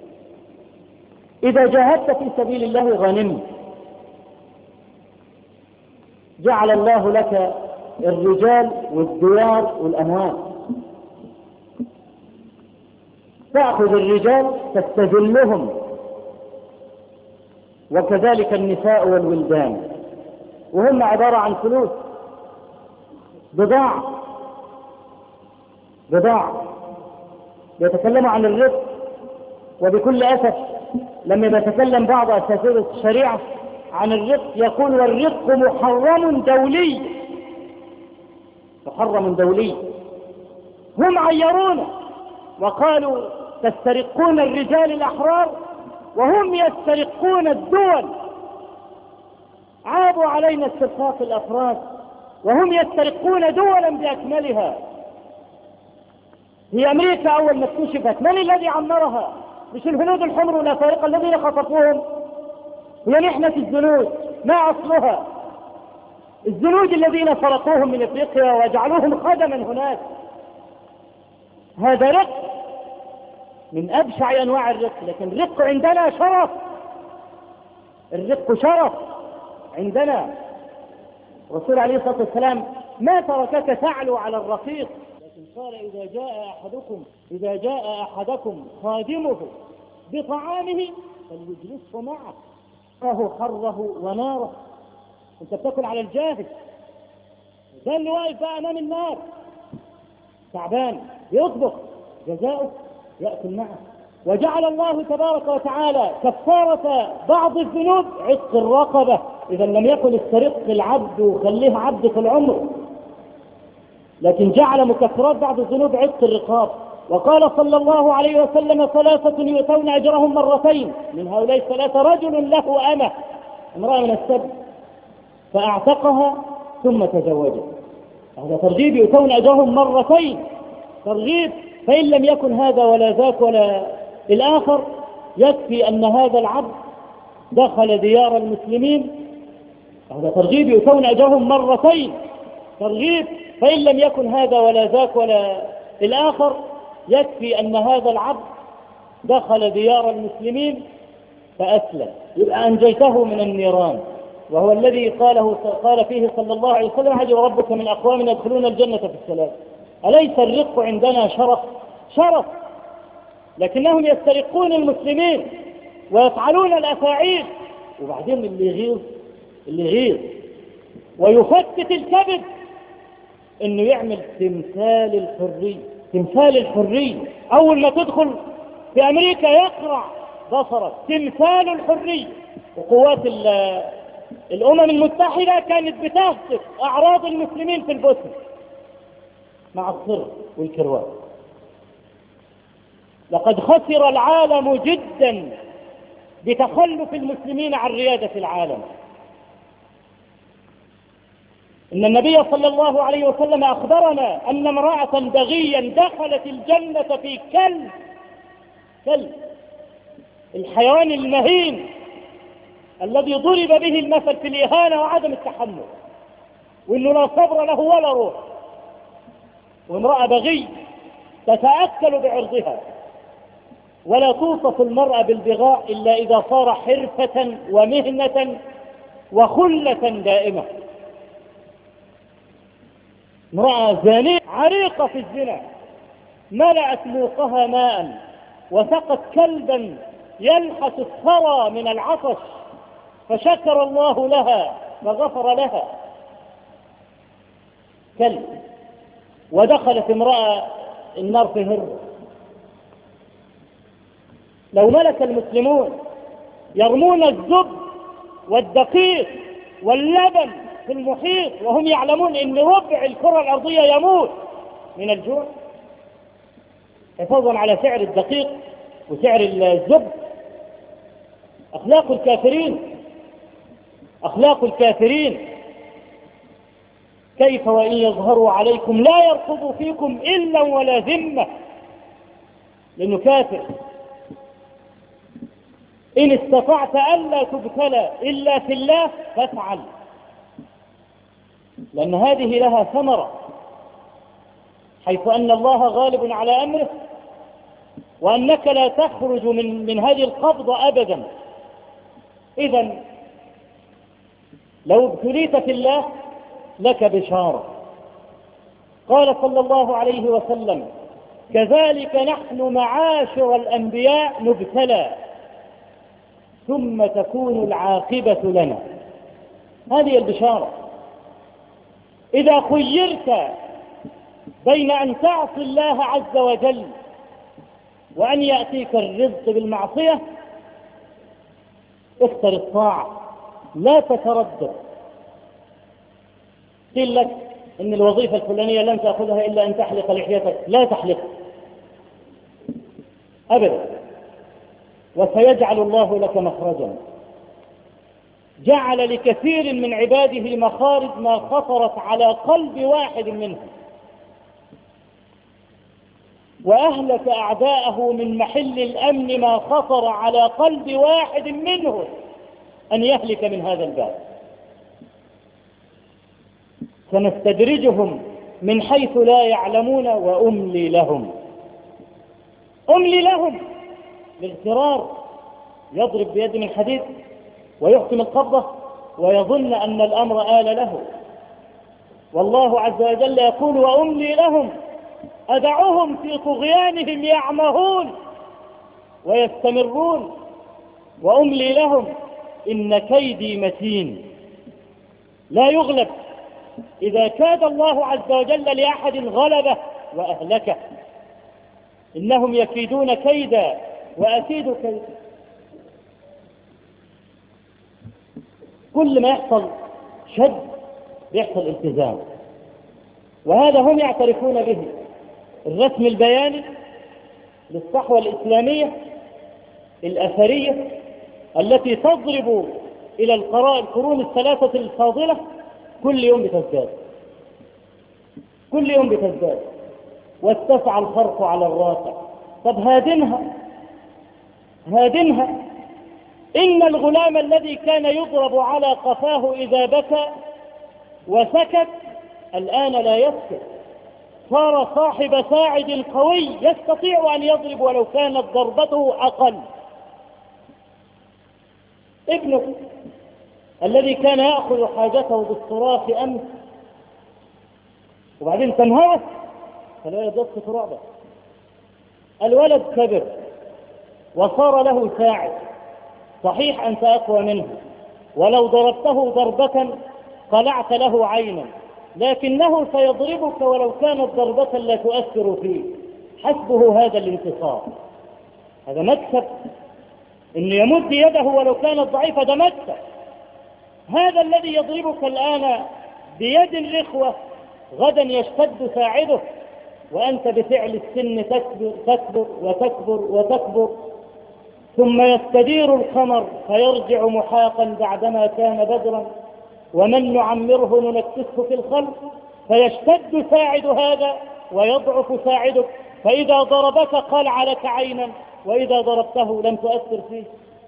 إذا جاهدت في سبيل الله غنمت. جعل الله لك الرجال والديار والأموال. تأخذ الرجال تستذلهم، وكذلك النساء والولدان، وهم عبارة عن فلوس، بضاعة بضاعة. يتكلموا عن الرزق، وبكل أسف لما يتكلم بعض أساتذة الشريعة عن الرزق يقول والرزق محرم دولي، محرم دولي. هم عيرونا وقالوا تسترقون الرجال الأحرار، وهم يسترقون الدول. عابوا علينا استرقاق الأفراد وهم يسترقون دولا بأكملها. هي أمريكا أول ما اكتشفت من الذي عمرها؟ مش الهنود الحمر والأفارقة الذين خطفوهم؟ هي نحنة الزنود ما أصلها؟ الزنود الذين سرقوهم من افريقيا وجعلوهم خدما هناك. هذا رق من ابشع انواع الرق، لكن الرق عندنا شرف، الرق شرف عندنا. الرسول عليه الصلاة والسلام ما تركك تعلو على الرقيق، لكن قال إذا جاء أحدكم إذا جاء أحدكم خادمه بطعامه فليجلسه معه، فهو حره وناره. انت بتاكل على الجاهز، ده اللي واقف بقى امام النار تعبان يطبخ، جزاؤه يأكل معه. وجعل الله تبارك وتعالى كفارة بعض الذنوب عتق الرقبة إذا لم يكن يسترق العبد وخليه عبد في العمر، لكن جعل مكفرات بعض الذنوب عتق الرقاب. وقال صلى الله عليه وسلم ثلاثة يؤتون أجرهم مرتين، من هؤلاء الثلاثة رجل له أمة امرأة من السبت فأعتقها ثم تزوجها، هذا ترغيب، يؤتون أجرهم مرتين ترغيب. فإن لم يكن هذا ولا ذاك ولا الآخر يكفي أن هذا العبد دخل ديار المسلمين، هذا ترغيب، يؤتون أجرهم مرتين ترغيب. فإن لم يكن هذا ولا ذاك ولا الآخر يكفي أن هذا العبد دخل ديار المسلمين فأسلم، يبقى أنجيته من النيران. وهو الذي قاله قال فيه صلى الله عليه وسلم عجب ربك من أقوام يدخلون الجنة في السلام. أليس الرق عندنا شرف؟ شرف، لكنهم يسترقون المسلمين ويفعلون الأفاعيل. وبعدين اللي يغيظ اللي يغيظ ويفتت الكبد انه يعمل تمثال الحرية. تمثال الحرية اول ما تدخل في امريكا يقرع بصرك تمثال الحرية. وقوات الامم المتحدة كانت بتهتك اعراض المسلمين في البوسنة مع الصر والكروان. لقد خسر العالم جدا بتخلف المسلمين عن ريادة العالم. إن النبي صلى الله عليه وسلم أخبرنا أن امرأة بغيا دخلت الجنة في كلب كلب الحيوان المهين الذي ضرب به المثل في الإهانة وعدم التحمل، وإنه لا صبر له ولا روح. وامرأة بغي تتأكل بعرضها، ولا توصف المرأة بالبغاء إلا إذا صار حرفة ومهنة وخلة دائمة. امرأة زانية عريقة في الزنا ملأت موقها ماء وسقت كلبا يلحس الثرى من العطش فشكر الله لها فغفر لها. كلب. ودخلت امرأة النار في هر. لو ملك المسلمون يرمون الزب والدقيق واللبن في المحيط وهم يعلمون ان ربع الكرة الارضية يموت من الجوع حفاظا على سعر الدقيق وسعر الزب، اخلاق الكافرين اخلاق الكافرين. كيف وان يظهروا عليكم لا يرقبوا فيكم الا ولا ذمة، لانه كافر. إن استطعت ألا تبتلى إلا في الله فافعل، لأن هذه لها ثمرة، حيث أن الله غالب على أمره وأنك لا تخرج من, من هذه القبضة أبدا. إذن لو ابتليت في الله لك بشارة. قال صلى الله عليه وسلم كذلك نحن معاشر الأنبياء نبتلى ثم تكون العاقبة لنا. هذه البشارة. إذا خيرت بين أن تعصي الله عز وجل وأن يأتيك الرزق بالمعصية اختر الطاعة، لا تتردد. قيل لك إن الوظيفة الفلانية لن تأخذها إلا أن تحلق لحيتك، لا تحلق أبدا، وسيجعل الله لك مخرجا. جعل لكثير من عباده مخارج ما خطرت على قلب واحد منهم. وأهلك أعداءه من محل الأمن ما خطر على قلب واحد منهم أن يهلك من هذا الباب. سنستدرجهم من حيث لا يعلمون وأملي لهم. أملي لهم بالاغترار، يضرب بيد من حديد ويحكم القبضة ويظن أن الأمر آل له. والله عز وجل يقول وأملي لهم أدعوهم في طغيانهم يعمهون ويستمرون وأملي لهم إن كيدي متين. لا يغلب. إذا كاد الله عز وجل لأحد غلبه وأهلكه. إنهم يكيدون كيدا وأكيد كيدا. كل ما يحصل شد يحصل التزام، وهذا هم يعترفون به. الرسم البياني للصحوة الإسلامية الأثرية التي تضرب إلى القرون الثلاثة الفاضلة كل يوم بتزداد، كل يوم بتزداد، واتسع الخرق على الرافع. طب هادنها هادنها. إن الغلام الذي كان يضرب على قفاه إذا بكى وسكت الآن لا يسكت، صار صاحب ساعد قوي يستطيع أن يضرب ولو كانت ضربته أقل. ابنه الذي كان يأخذ حاجته بالصراخ أمس وبعدين تنهره فلا يضبط رعبه. الولد كبر وصار له ساعد، صحيح أنت أقوى منه، ولو ضربته ضربة قلعت له عينا، لكنه سيضربك ولو كانت ضربة لا تؤثر فيه. حسبه هذا الانتصار، هذا مكسب. إنه يمد يده ولو كانت ضعيفة ده مكسب. هذا الذي يضربك الآن بيد الإخوة غدا يشتد ساعده، وأنت بفعل السن تكبر تكبر وتكبر وتكبر، ثم يستدير القمر فيرجع محاقا بعدما كان بدرا. ومن نعمره ننكسه في الخلق، فيشتد ساعد هذا ويضعف ساعدك، فإذا ضربك قلع لك عينا وإذا ضربته لم تؤثر فيه.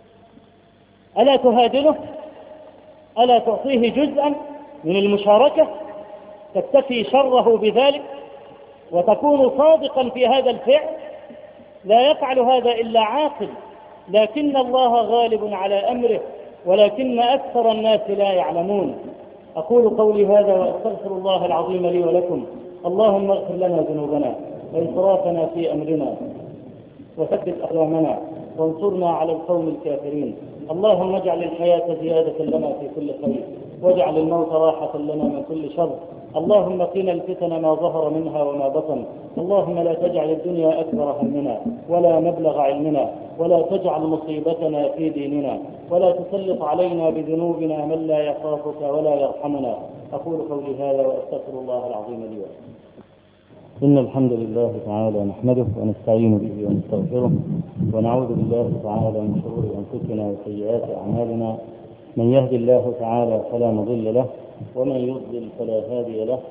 ألا تهادنه؟ ألا تعطيه جزءا من المشاركة تكتفي شره بذلك وتكون صادقا في هذا الفعل؟ لا يفعل هذا إلا عاقل، لكن الله غالب على أمره، ولكن أكثر الناس لا يعلمون. أقول قولي هذا وأستغفر الله العظيم لي ولكم. اللهم اغفر لنا ذنوبنا وإسرافنا في أمرنا وثبت أقدامنا وانصرنا على القوم الكافرين. اللهم اجعل الحياة زيادة لنا في كل خير، واجعل الموت راحة لنا من كل شر. اللهم قنا الفتن ما ظهر منها وما بطن. اللهم لا تجعل الدنيا أكبر همنا ولا مبلغ علمنا، ولا تجعل مصيبتنا في ديننا، ولا تسلط علينا بذنوبنا من لا يخافك ولا يرحمنا. أقول قولي هذا وأستغفر الله العظيم لي ولكم. إن الحمد لله تعالى نحمده ونستعين به ونستغفره، ونعوذ بالله تعالى من شرور أنفسنا وسيئات أعمالنا. من يهد الله تعالى فلا مضل له، ومن يضلل فلا هادي له.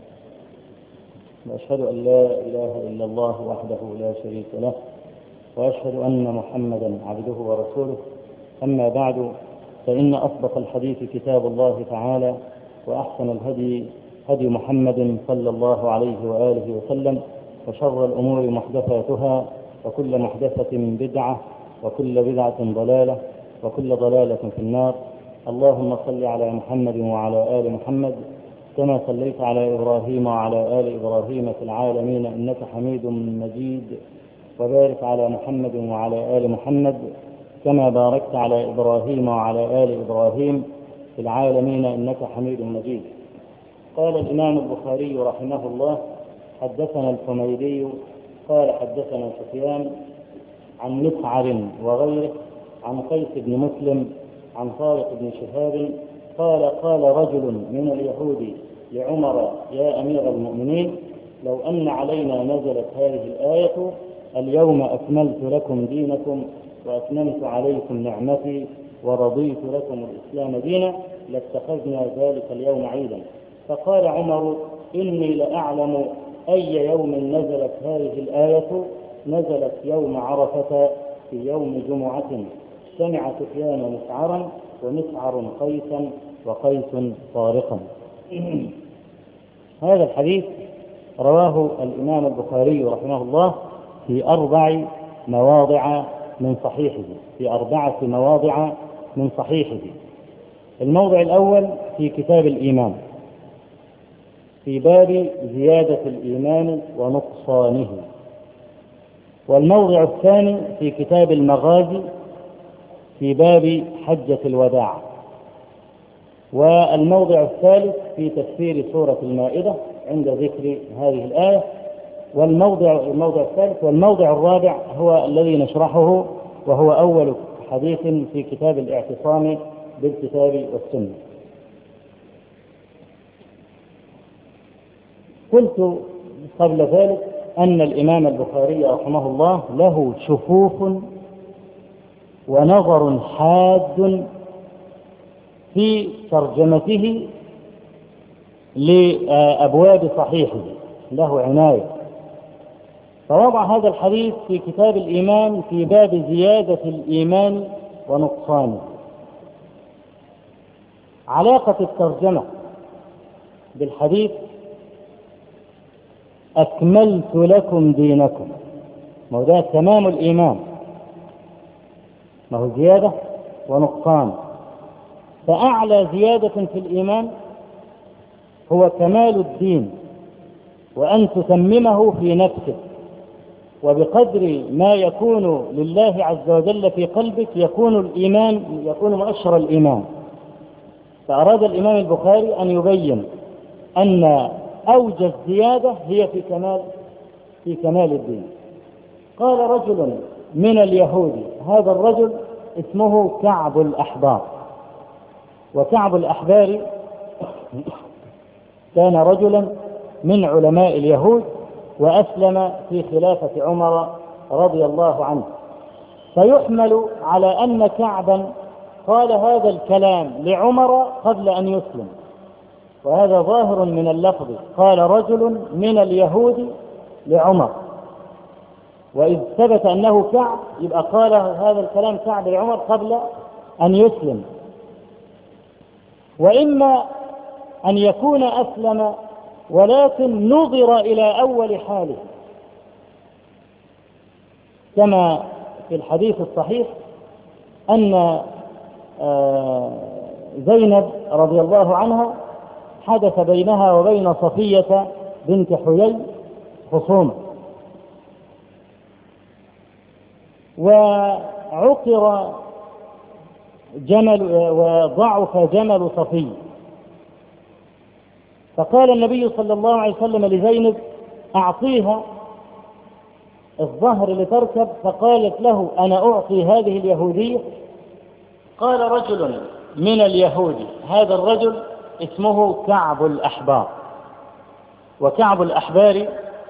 وأشهد أن لا إله إلا الله وحده لا شريك له، وأشهد أن محمدا عبده ورسوله. أما بعد، فإن أصدق الحديث كتاب الله تعالى، وأحسن الهدي هدي محمد صلى الله عليه وآله وسلم، وشر الأمور محدثاتها، وكل محدثة بدعة، وكل بدعة ضلالة، وكل ضلالة في النار. اللهم صل على محمد وعلى آل محمد كما صليت على إبراهيم وعلى آل إبراهيم في العالمين إنك حميد مجيد، وبارك على محمد وعلى آل محمد كما باركت على إبراهيم وعلى آل إبراهيم في العالمين إنك حميد مجيد. قال الإمام البخاري رحمه الله: حدثنا الحميدي قال حدثنا سفيان عن مسعر وغيره عن قيس بن مسلم عن طارق بن شهاب قال: قال رجل من اليهود لعمر: يا أمير المؤمنين، لو أن علينا نزلت هذه الآية: اليوم أكملت لكم دينكم وأتممت عليكم نعمتي ورضيت لكم الإسلام دينا، لاتخذنا ذلك اليوم عيدا. فقال عمر: إني لأعلم أي يوم نزلت هذه الآية؟ نزلت يوم عرفة في يوم جمعة، سمع سفيان مسعرا ومسعر قيسا وقيس طارقا. هذا الحديث رواه الإمام البخاري رحمه الله في أربع مواضع من صحيحه في أربعة مواضع من صحيحه. الموضع الأول في كتاب الإيمان في باب زيادة الإيمان ونقصانه، والموضع الثاني في كتاب المغازي في باب حجة الوداع، والموضع الثالث في تفسير سورة المائدة عند ذكر هذه الآية، والموضع الموضع الثالث والموضع الرابع هو الذي نشرحه، وهو أول حديث في كتاب الاعتصام بالكتاب والسنة. قلت قبل ذلك أن الإمام البخاري رحمه الله له شفوف ونظر حاد في ترجمته لأبواب صحيحه، له عناية، فوضع هذا الحديث في كتاب الإيمان في باب زيادة الإيمان ونقصانه. علاقة الترجمة بالحديث أكملت لكم دينكم، ما هو ده تمام الإيمان، ما هو زيادة ونقصان، فأعلى زيادة في الإيمان هو كمال الدين، وأن تتممه في نفسك، وبقدر ما يكون لله عز وجل في قلبك يكون الإيمان يكون مؤشر الإيمان. فأراد الإمام البخاري أن يبين أن أوجه الزيادة هي في كمال في كمال الدين. قال رجل من اليهود، هذا الرجل اسمه كعب الأحبار، وكعب الأحبار كان رجلا من علماء اليهود وأسلم في خلافة عمر رضي الله عنه، فيحمل على أن كعبا قال هذا الكلام لعمر قبل أن يسلم، وهذا ظاهر من اللفظ، قال رجل من اليهود لعمر، وإذ ثبت أنه كعب يبقى قال هذا الكلام كعب لعمر قبل أن يسلم. وإما أن يكون أسلم ولكن نظر إلى أول حاله، كما في الحديث الصحيح أن زينب رضي الله عنها حدث بينها وبين صفية بنت حيي خصومة، وعقر جمل وضعف جمل صفي، فقال النبي صلى الله عليه وسلم لزينب أعطيها الظهر لتركب، فقالت له أنا أعطي هذه اليهودية. قال رجل من اليهود، هذا الرجل اسمه كعب الأحبار، وكعب الأحبار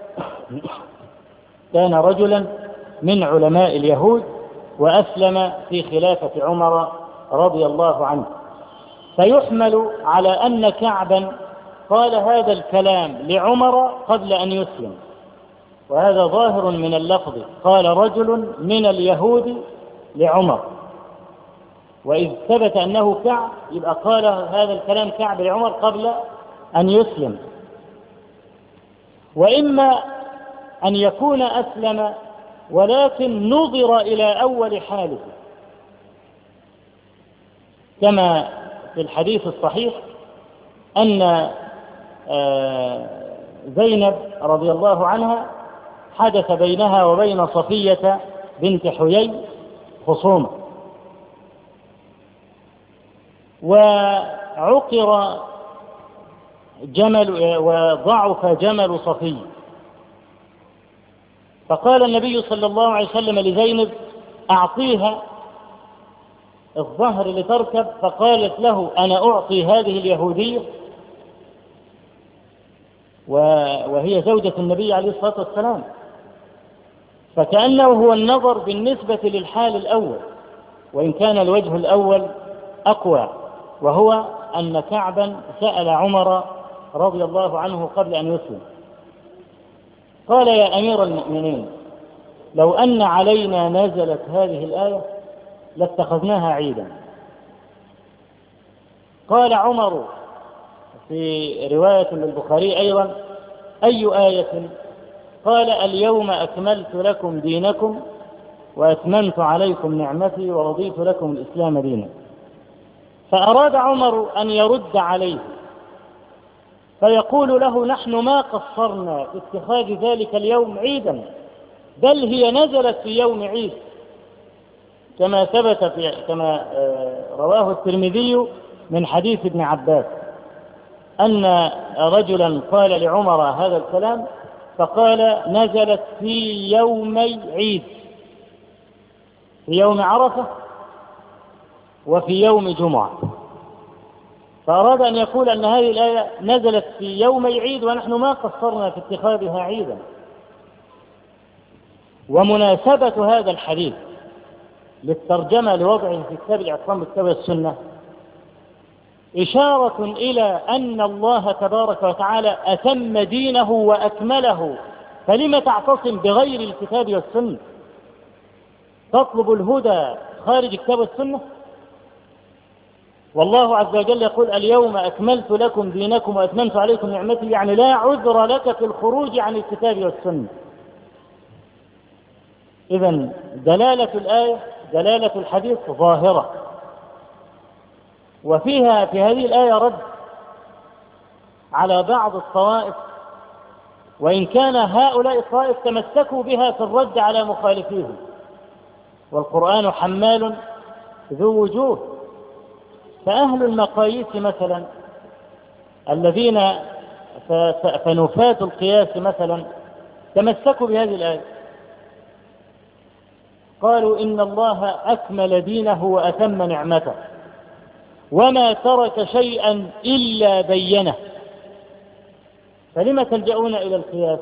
كان رجلا من علماء اليهود وأسلم في خلافة عمر رضي الله عنه، فيحمل على أن كعبا قال هذا الكلام لعمر قبل أن يسلم، وهذا ظاهر من اللفظ، قال رجل من اليهود لعمر، وإذ ثبت أنه كعب يبقى قال هذا الكلام كعب لعمر قبل أن يسلم. وإما أن يكون أسلم ولكن نظر إلى أول حاله، كما في الحديث الصحيح أن زينب رضي الله عنها حدث بينها وبين صفية بنت حيي خصومة، وعقر جمل وضعف جمل صفي، فقال النبي صلى الله عليه وسلم لزينب أعطيها الظهر لتركب، فقالت له أنا أعطي هذه اليهودية، وهي زوجة النبي عليه الصلاة والسلام، فكأنه هو النظر بالنسبة للحال الأول، وإن كان الوجه الأول أقوى، وهو أن كعبا سأل عمر رضي الله عنه قبل أن يسلم. قال يا أمير المؤمنين لو أن علينا نزلت هذه الآية لاتخذناها عيدا. قال عمر في رواية للبخاري أيضا أي آية؟ قال اليوم أكملت لكم دينكم وأتممت عليكم نعمتي ورضيت لكم الإسلام دينا. فأراد عمر أن يرد عليه فيقول له نحن ما قصرنا في اتخاذ ذلك اليوم عيدا، بل هي نزلت في يوم عيد، كما ثبت في كما رواه الترمذي من حديث ابن عباس أن رجلا قال لعمر هذا الكلام فقال نزلت في يومي عيد، في يوم عرفة وفي يوم جمعة. فأراد أن يقول أن هذه الآية نزلت في يومي عيد ونحن ما قصرنا في اتخاذها عيدا. ومناسبة هذا الحديث للترجمة لوضعه في كتاب الاعتصام بكتاب السنة إشارة إلى أن الله تبارك وتعالى أتم دينه وأكمله، فلم تعتصم بغير الكتاب والسنة؟ تطلب الهدى خارج كتاب والسنة؟ والله عز وجل يقول اليوم أكملت لكم دينكم وأتممت عليكم نعمتي، يعني لا عذر لك في الخروج عن الكتاب والسنة. إذن دلالة الآية دلالة الحديث ظاهرة، وفيها في هذه الآية رد على بعض الطوائف، وإن كان هؤلاء الطوائف تمسكوا بها في الرد على مخالفيهم. والقرآن حمال ذو وجوه، فأهل المقاييس مثلا الذين فنفاة القياس مثلا تمسكوا بهذه الآية، قالوا إن الله أكمل دينه وأتم نعمته وما ترك شيئا إلا بينه، فلما تلجؤون إلى القياس؟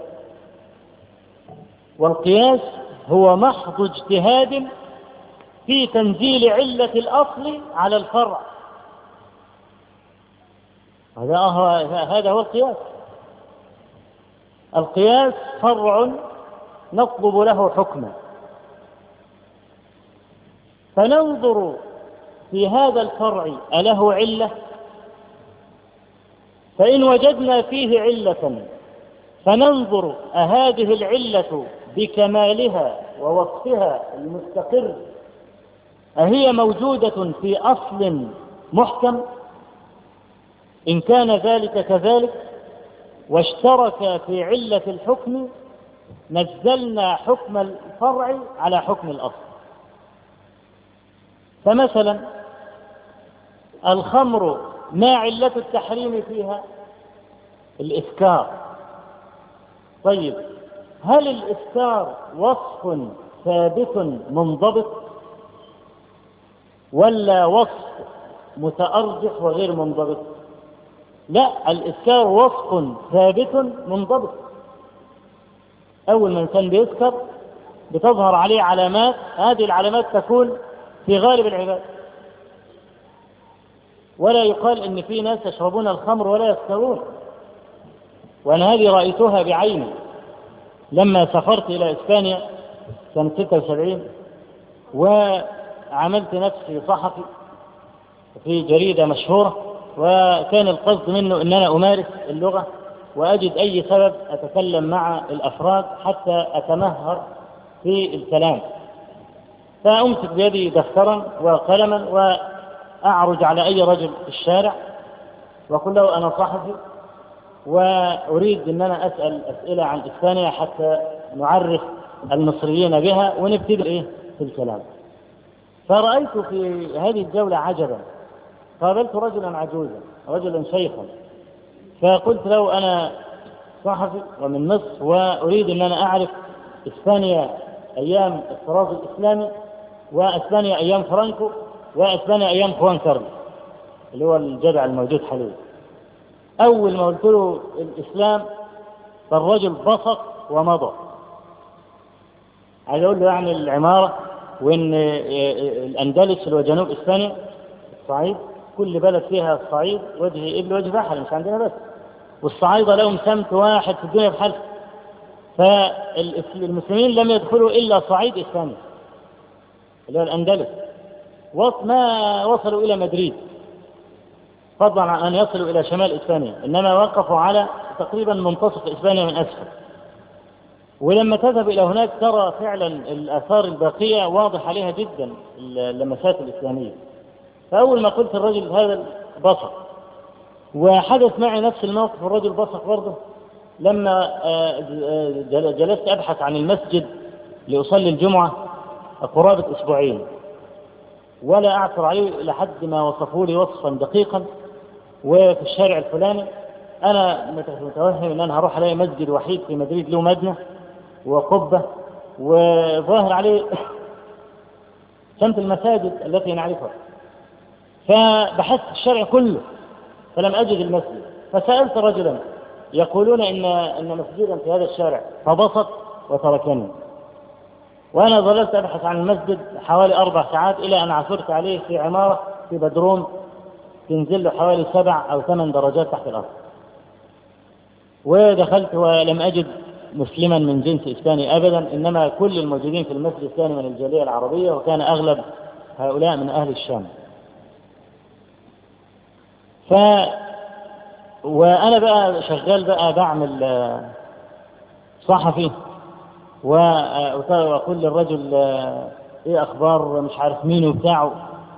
والقياس هو محض اجتهاد في تنزيل علة الأصل على الفرع، هذا هذا هو القياس. القياس فرع نطلب له حكما، فننظر في هذا الفرع أله علة؟ فإن وجدنا فيه علة فننظر أهذه العلة بكمالها ووصفها المستقر أهي موجودة في أصل محكم؟ إن كان ذلك كذلك واشترك في علة الحكم نزلنا حكم الفرع على حكم الأصل. فمثلا الخمر ما علة التحريم فيها؟ الإسكار. طيب هل الإسكار وصف ثابت منضبط ولا وصف متأرجح وغير منضبط؟ لا، الإسكار وصف ثابت منضبط. أول ما الإنسان بيسكر بتظهر عليه علامات، هذه العلامات تكون في غالب العباد، ولا يقال إن في ناس يشربون الخمر ولا يسكرون. وأنا هذه رأيتها بعيني لما سافرت إلى إسبانيا سنة ستة وسبعين، وعملت نفسي صحفي في جريدة مشهورة، وكان القصد منه أن أنا أمارس اللغة وأجد أي سبب أتكلم مع الأفراد حتى أتمهر في الكلام. فأمسك بيدي دفترا وقلما وأعرج على أي رجل في الشارع وأقول له أنا صحفي وأريد أن أنا أسأل أسئلة عن إسبانيا حتى نعرف المصريين بها ونبتدئ إيه في الكلام. فرأيت في هذه الجولة عجبا، قابلت رجلا عجوزا رجلا شيخا، فقلت له أنا صحفي ومن مصر وأريد أن أنا أعرف إسبانيا أيام الطراز الإسلامي وإسبانيا أيام فرانكو وإسبانيا أيام خوان كارلوس اللي هو الجدع الموجود حاليا. أول ما قلت له الإسلام فالرجل بصق ومضى. عايز أقول له يعني العمارة وإن الأندلس اللي هو جنوب إسبانيا الصعيد، كل بلد فيها الصعيد وجه إبل وجه بحر، مش عندنا بس، والصعايدة لهم سمت واحد في الدنيا بحالها، فالمسلمين لم يدخلوا إلا صعيد إسبانيا اللي هو الأندلس، ما وصلوا إلى مدريد، فضلا عن أن يصلوا إلى شمال إسبانيا، إنما وقفوا على تقريبا منتصف إسبانيا من أسفل. ولما تذهب إلى هناك ترى فعلا الآثار الباقية واضح عليها جدا اللمسات الإسلامية. فأول ما قلت الرجل هذا بصق، وحدث معي نفس الموقف، الرجل بصق برضه لما جلست أبحث عن المسجد لأصلي الجمعة قرابة أسبوعين، ولا أعثر عليه لحد ما وصفوا لي وصفا دقيقا، وفي الشارع الفلاني. أنا متوهم أن أنا هروح عليه مسجد وحيد في مدريد له مدنة وقبة وظاهر عليه سمت المساجد التي نعرفها. فبحثت الشارع كله فلم أجد المسجد، فسألت رجلا يقولون إن إن مسجدا في هذا الشارع، فبسط وتركني. وأنا ظللت أبحث عن المسجد حوالي أربع ساعات إلى أن عثرت عليه في عمارة في بدروم تنزل له حوالي سبع أو ثمان درجات تحت الأرض. ودخلت ولم أجد مسلما من جنس إسباني أبدا، إنما كل الموجودين في المسجد الثاني من الجالية العربية، وكان أغلب هؤلاء من أهل الشام. ف وأنا بقى شغال بقى بعمل صحفي، وأقول للرجل إيه أخبار مش عارف مين وبتاعه.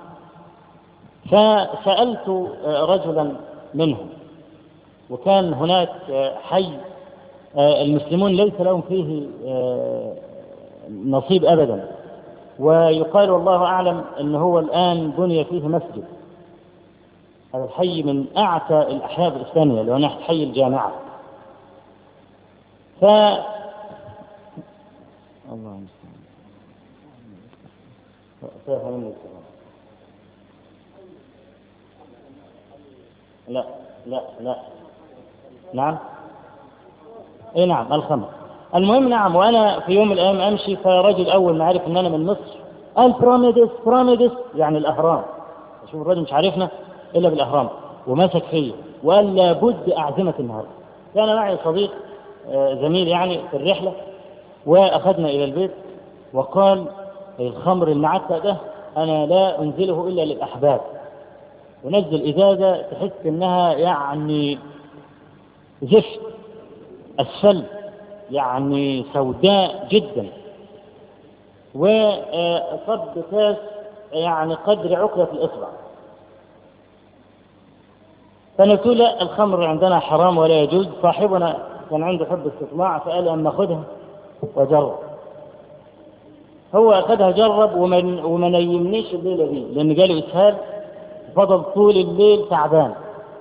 فسألت رجلا منهم، وكان هناك حي المسلمون ليس لهم فيه نصيب أبدا، ويقال والله أعلم أنه هو الآن بني فيه مسجد. هذا الحي من أعتى الأحياء الإسلامية، اللي هو ناحية حي الجامعة. ف الله المستعان. لا لا لا نعم اي نعم الخمر. المهم نعم. وانا في يوم من الايام امشي، فرجل اول ما عرف ان انا من مصر قال براميدس براميدس، يعني الاهرام. شوف الرجل مش عارفنا الا بالاهرام، ومسك فيه وقال لابد اعزمك النهارده. كان معي صديق زميل يعني في الرحله، واخذنا الى البيت، وقال الخمر المعتق ده انا لا انزله الا للاحباب، ونزل ازازه تحس انها يعني زفت اسفل، يعني سوداء جدا، وصب كاس يعني قدر عقلة الإصبع. فقلت لا، الخمر عندنا حرام ولا يجوز. صاحبنا كان عنده حب استطلاع، فقال أما خذها وجرب. هو أخذها جرب، ومن وما نيمنيش الليلة دي لأن جاله إسهال، فضل طول الليل تعبان.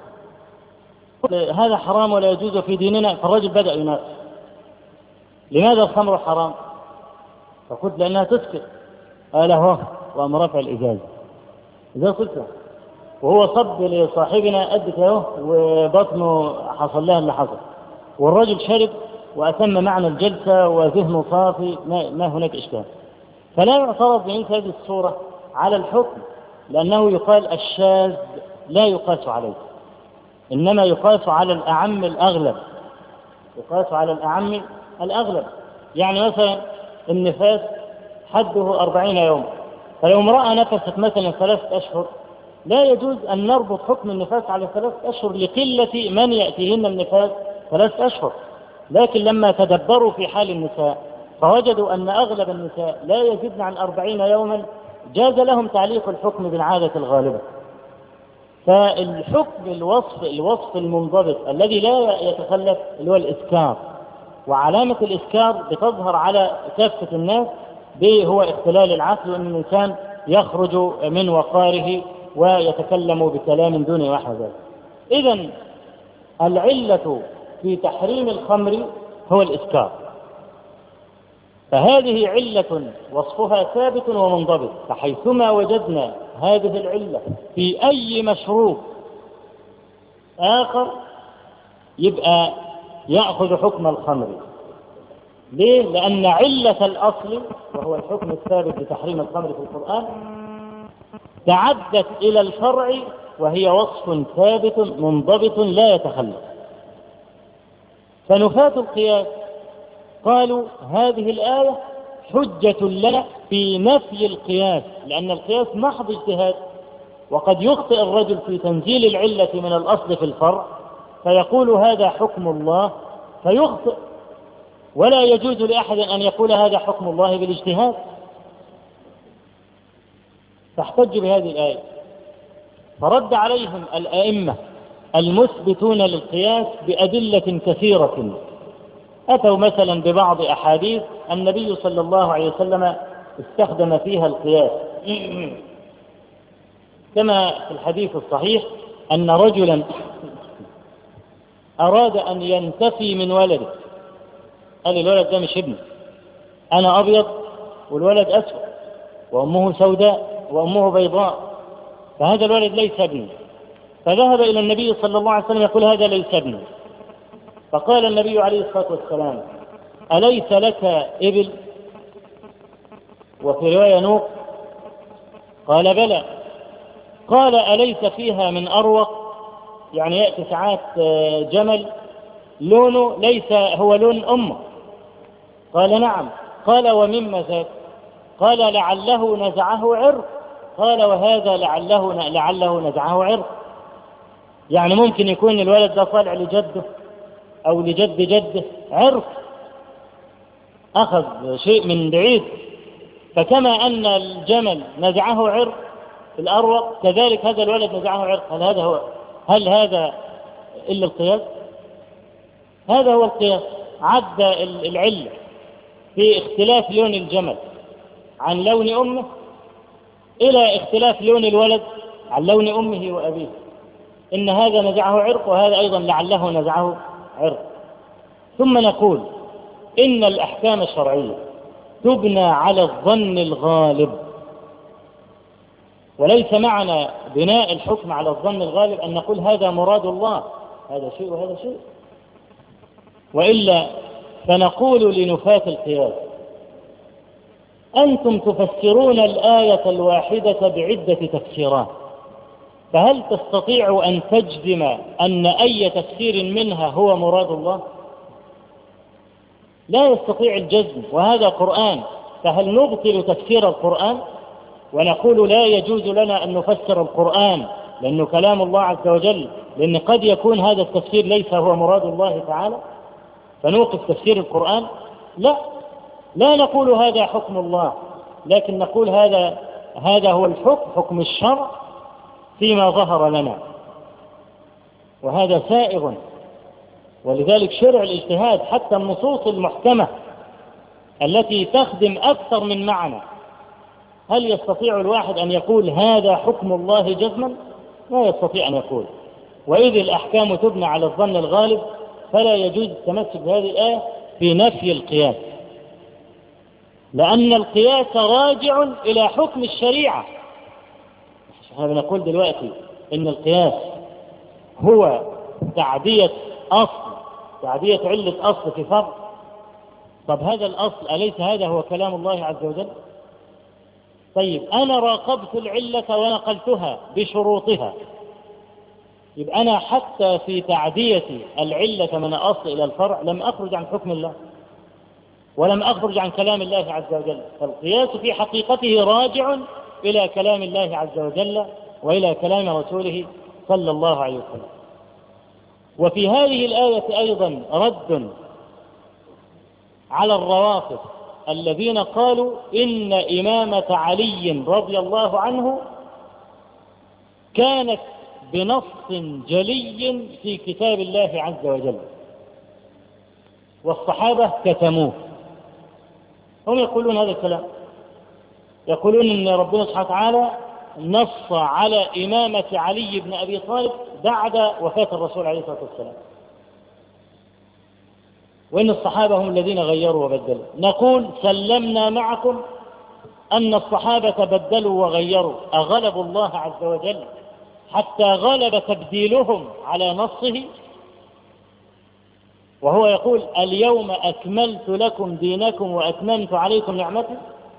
هذا حرام ولا يجوز في ديننا. فالرجل بدأ يناقش لماذا الخمر حرام؟ فقلت لأنها تسكر. قال هو وأم رفع الإجازة إذا قلت، وهو صب لصاحبنا قد كده وبطنه حصل لها اللي حصل، والرجل شرب وأتم معنى الجلسة وذهنه صافي، ما, ما هناك إشكال. فلا يعترض بمثل هذه الصورة على الحكم، لأنه يقال الشاذ لا يقاس عليه، إنما يقاس على الأعم الأغلب، يقاس على الأعم الأغلب. يعني مثلا النفاس حده أربعين يوم، فلو امرأة نفست مثلا ثلاثة أشهر لا يجوز أن نربط حكم النفاس على ثلاثة أشهر لقلة من يأتيهن النفاس ثلاثة أشهر. لكن لما تدبروا في حال النساء فوجدوا أن أغلب النساء لا يزيدن عن أربعين يوما، جاز لهم تعليق الحكم بالعادة الغالبة. فالحكم الوصف الوصف المنضبط الذي لا يتخلف اللي هو الإسكار، وعلامة الإسكار بتظهر على كافة الناس هو اختلال العقل، وأن الإنسان يخرج من وقاره ويتكلم بكلام دون وحي ذلك. إذن العلة في تحريم الخمر هو الإسكار، فهذه علة وصفها ثابت ومنضبط، فحيثما وجدنا هذه العلة في أي مشروب آخر يبقى يأخذ حكم الخمر. ليه؟ لأن علة الأصل وهو الحكم الثابت بتحريم الخمر في القرآن تعدت إلى الفرع، وهي وصف ثابت منضبط لا يتخلف. فنفاة القياس قالوا هذه الآية حجة لنا في نفي القياس، لأن القياس محض اجتهاد، وقد يخطئ الرجل في تنزيل العلة من الأصل في الفرع فيقول هذا حكم الله فيخطئ، ولا يجوز لأحد أن يقول هذا حكم الله بالاجتهاد. فاحتج بهذه الآية، فرد عليهم الأئمة المثبتون للقياس بأدلة كثيرة. أتوا مثلا ببعض أحاديث النبي صلى الله عليه وسلم استخدم فيها القياس، كما في الحديث الصحيح أن رجلا أراد أن ينتفي من ولده، قال الولد ده مش ابني، أنا أبيض والولد أسود وأمه سوداء وأمه بيضاء، فهذا الولد ليس ابني. فذهب إلى النبي صلى الله عليه وسلم يقول هذا ليس ابني. فقال النبي عليه الصلاة والسلام أليس لك إبل؟ وفي رواية نوق؟ قال بلى. قال أليس فيها من أروق؟ يعني يأتي ساعات جمل لونه ليس هو لون أمه. قال نعم. قال ومما ذاك؟ قال لعله نزعه عرق. قال وهذا لعله لعله نزعه عرق، يعني ممكن يكون الولد ده طالع لجده أو لجد جده عرق، أخذ شيء من بعيد. فكما أن الجمل نزعه عرق في الأروق كذلك هذا الولد نزعه عرق. هل هذا هو هل هذا إلا القياس؟ هذا هو القياس. عد العلة في اختلاف لون الجمل عن لون أمه إلى اختلاف لون الولد عن لون أمه وأبيه، إن هذا نزعه عرق وهذا أيضا لعله نزعه عرق. ثم نقول إن الأحكام الشرعية تبنى على الظن الغالب، وليس معنى بناء الحكم على الظن الغالب أن نقول هذا مراد الله، هذا شيء وهذا شيء، وإلا فنقول لنفاة القياس أنتم تفسرون الآية الواحدة بعدة تفسيرات، فهل تستطيع أن تجزم أن أي تفسير منها هو مراد الله؟ لا يستطيع الجزم، وهذا قرآن. فهل نبطل تفسير القرآن ونقول لا يجوز لنا أن نفسر القرآن لأنه كلام الله عز وجل، لأن قد يكون هذا التفسير ليس هو مراد الله تعالى فنوقف تفسير القرآن؟ لا، لا نقول هذا حكم الله، لكن نقول هذا هذا هو الحكم، حكم الشرع فيما ظهر لنا، وهذا سائغ. ولذلك شرع الاجتهاد حتى النصوص المحكمة التي تخدم أكثر من معنى، هل يستطيع الواحد أن يقول هذا حكم الله جزما؟ لا يستطيع أن يقول. وإذ الأحكام تبنى على الظن الغالب فلا يجوز التمسك بهذه الآية في نفي القياس، لأن القياس راجع إلى حكم الشريعة. احنا نقول دلوقتي إن القياس هو تعدية أصل، تعدية علة أصل في فرع. طب هذا الأصل أليس هذا هو كلام الله عز وجل؟ طيب أنا راقبت العلة ونقلتها بشروطها، يبقى أنا حتى في تعدية العلة من الأصل إلى الفرع لم أخرج عن حكم الله ولم أخرج عن كلام الله عز وجل. فالقياس في حقيقته راجع إلى كلام الله عز وجل وإلى كلام رسوله صلى الله عليه وسلم. وفي هذه الآية أيضا رد على الروافض الذين قالوا إن إمامة علي رضي الله عنه كانت بنص جلي في كتاب الله عز وجل والصحابة كتموه. هم يقولون هذا الكلام، يقولون إن ربنا سبحانه وتعالى نص على إمامة علي بن أبي طالب بعد وفاة الرسول عليه الصلاة والسلام، وإن الصحابة هم الذين غيروا وبدلوا. نقول سلمنا معكم أن الصحابة بدلوا وغيروا، أغلبوا الله عز وجل حتى غلب تبديلهم على نصه، وهو يقول اليوم أكملت لكم دينكم وأتممت عليكم نعمتي.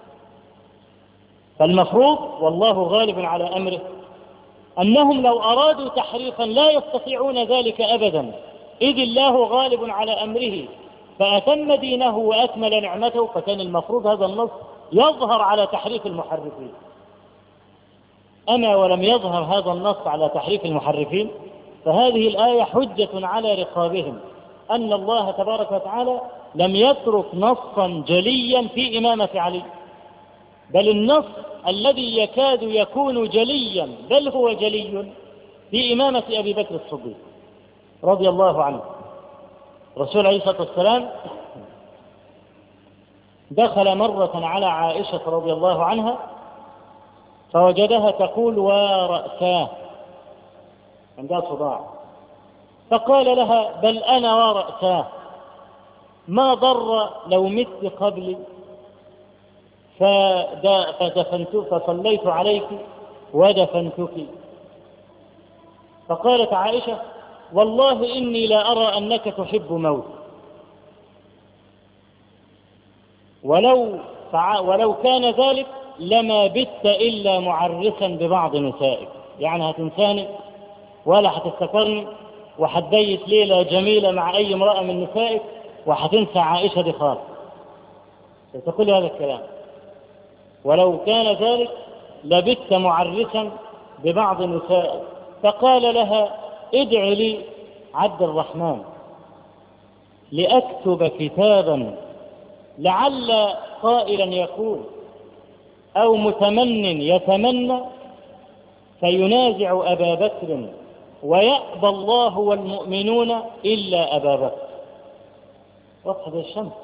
فالمفروض والله غالب على أمره أنهم لو أرادوا تحريفا لا يستطيعون ذلك أبدا، إذ الله غالب على أمره فأتم دينه وأكمل نعمته، فكان المفروض هذا النص يظهر على تحريف المحرفين. أما ولم يظهر هذا النص على تحريف المحرفين، فهذه الآية حجة على رقابهم أن الله تبارك وتعالى لم يترك نصا جليا في إمامة علي، بل النص الذي يكاد يكون جليا بل هو جلي في إمامة أبي بكر الصديق رضي الله عنه. الرسول عليه الصلاة والسلام دخل مرة على عائشة رضي الله عنها فوجدها تقول ورأساه، عندها صداع، فقال لها بل أنا ورأساه، ما ضر لو مت قبلي فدفنت فصليت عليك ودفنتك. فقالت عائشة والله إني لا أرى أنك تحب موت، ولو, ولو كان ذلك لما بت إلا معرسا ببعض نسائك، يعني هتنساني ولا هتفتكرني وهتبيت ليلة جميلة مع أي امرأة من نسائك وهتنسى عائشة دي خالص. تقول هذا الكلام، ولو كان ذلك لبت معرسا ببعض نسائك. فقال لها ادع لي عبد الرحمن لأكتب كتابا لعل قائلا يقول أو متمن يتمنى فينازع أبا بكر ويأبى الله والمؤمنون إلا أبا بكر. واضح زي الشمس.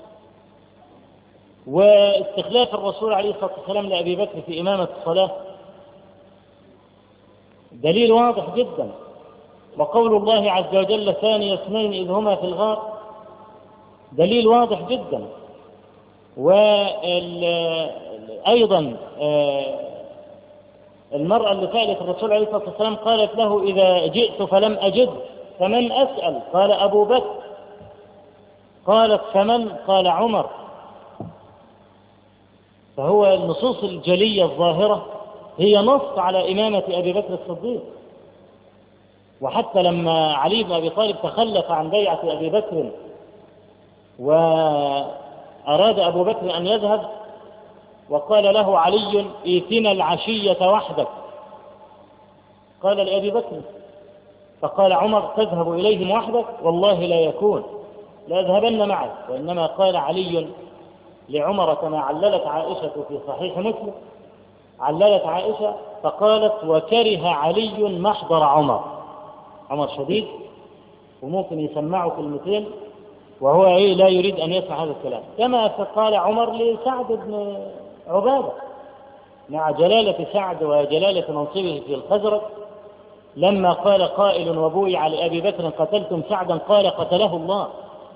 واستخلاف الرسول عليه الصلاة والسلام لأبي بكر في إمامة الصلاة دليل واضح جدا. وقول الله عز وجل ثاني اثنين إذ هما في الغار دليل واضح جدا. وأيضا المرأة اللي سألت الرسول عليه الصلاة والسلام قالت له إذا جئت فلم أجد فمن أسأل؟ قال أبو بكر. قالت فمن؟ قال عمر. فهو النصوص الجلية الظاهرة هي نص على إمامة أبي بكر الصديق. وحتى لما علي بن أبي طالب تخلف عن بيعة أبي بكر وأراد أبو بكر أن يذهب وقال له علي ائتنا العشية وحدك، قال لأبي بكر، فقال عمر تذهب إليهم وحدك؟ والله لا يكون، لا أذهبن معك. وإنما قال علي لعمر كما عللت عائشة في صحيح مسلم، عللت عائشة فقالت وكره علي محضر عمر. عمر شديد وممكن يسمعه كلمتين وهو إيه لا يريد أن يسمع هذا الكلام، كما قال عمر لسعد بن عبادة مع جلالة سعد وجلالة منصبه في الخزرج، لما قال قائل وبويع لأبي بكر قتلتم سعدا قال قتله الله.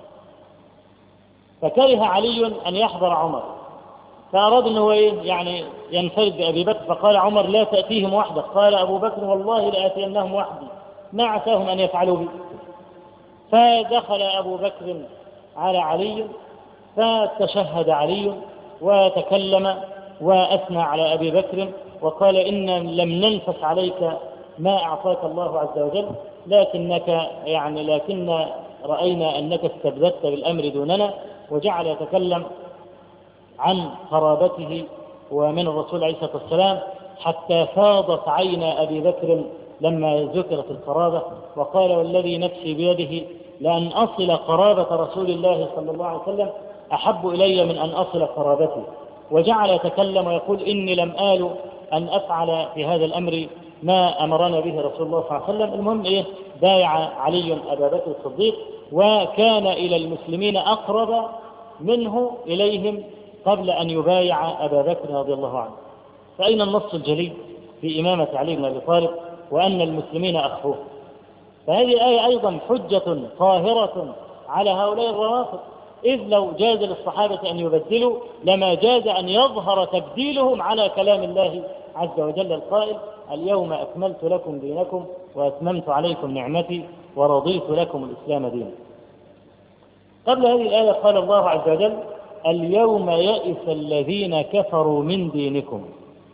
فكره علي أن يحضر عمر، فأراد أنه يعني ينفرد بأبي بكر، فقال عمر لا تأتيهم وحدك. قال أبو بكر والله لآتينهم وحدي ما عساهم أن يفعلوا بي. فدخل أبو بكر على علي فتشهد علي وتكلم وأثنى على أبي بكر وقال إن لم ننفس عليك ما أعطاك الله عز وجل، لكنك يعني لكن رأينا أنك استبدت بالأمر دوننا. وجعل يتكلم عن قرابته ومن الرسول عليه الصلاة والسلام حتى فاضت عين أبي بكر لما ذكرت القرابة، وقال والذي نفسي بيده لأن أصل قرابة رسول الله صلى الله عليه وسلم أحب إلي من أن أصل قرابته. وجعل يتكلم ويقول إني لم آل أن أفعل في هذا الأمر ما أمرنا به رسول الله صلى الله عليه وسلم. المهم إيه بايع علي أبا بكر الصديق وكان إلى المسلمين أقرب منه إليهم قبل أن يبايع أبا بكر رضي الله عنه. فأين النص الجلي في إمامة علي بن أبي طالب وأن المسلمين أخفوه؟ فهذه الآية أيضا حجة طاهرة على هؤلاء الروافض، إذ لو جاز للصحابة أن يبدلوا لما جاز أن يظهر تبديلهم على كلام الله عز وجل القائل اليوم أكملت لكم دينكم وأتممت عليكم نعمتي ورضيت لكم الإسلام دينا. قبل هذه الآية قال الله عز وجل اليوم يئس الذين كفروا من دينكم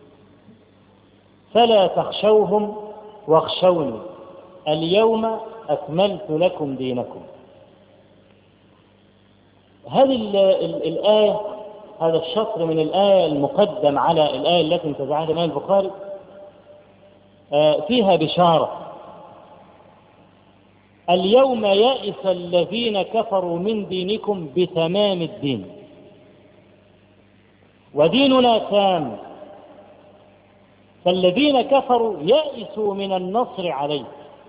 فلا تخشوهم واخشوني اليوم أكملت لكم دينكم. هذه ال ال الآية، هذا الشطر من الآية المقدم على الآية التي انتزعها الإمام البخاري فيها بشارة. اليوم يئس الذين كفروا من دينكم بتمام الدين وديننا تام، فالذين كفروا يئسوا من النصر عليه.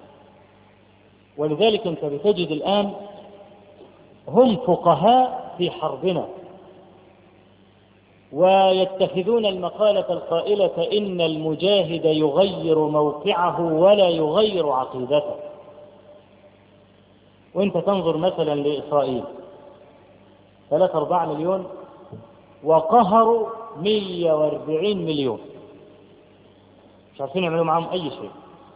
ولذلك انت بتجد الآن هم فقهاء في حربنا، ويتخذون المقالة القائلة إن المجاهد يغير موقعه ولا يغير عقيدته. وانت تنظر مثلا لإسرائيل ثلاثة أربعة مليون وقهروا مية واربعين مليون، مش عارفين يعملوا معهم أي شيء.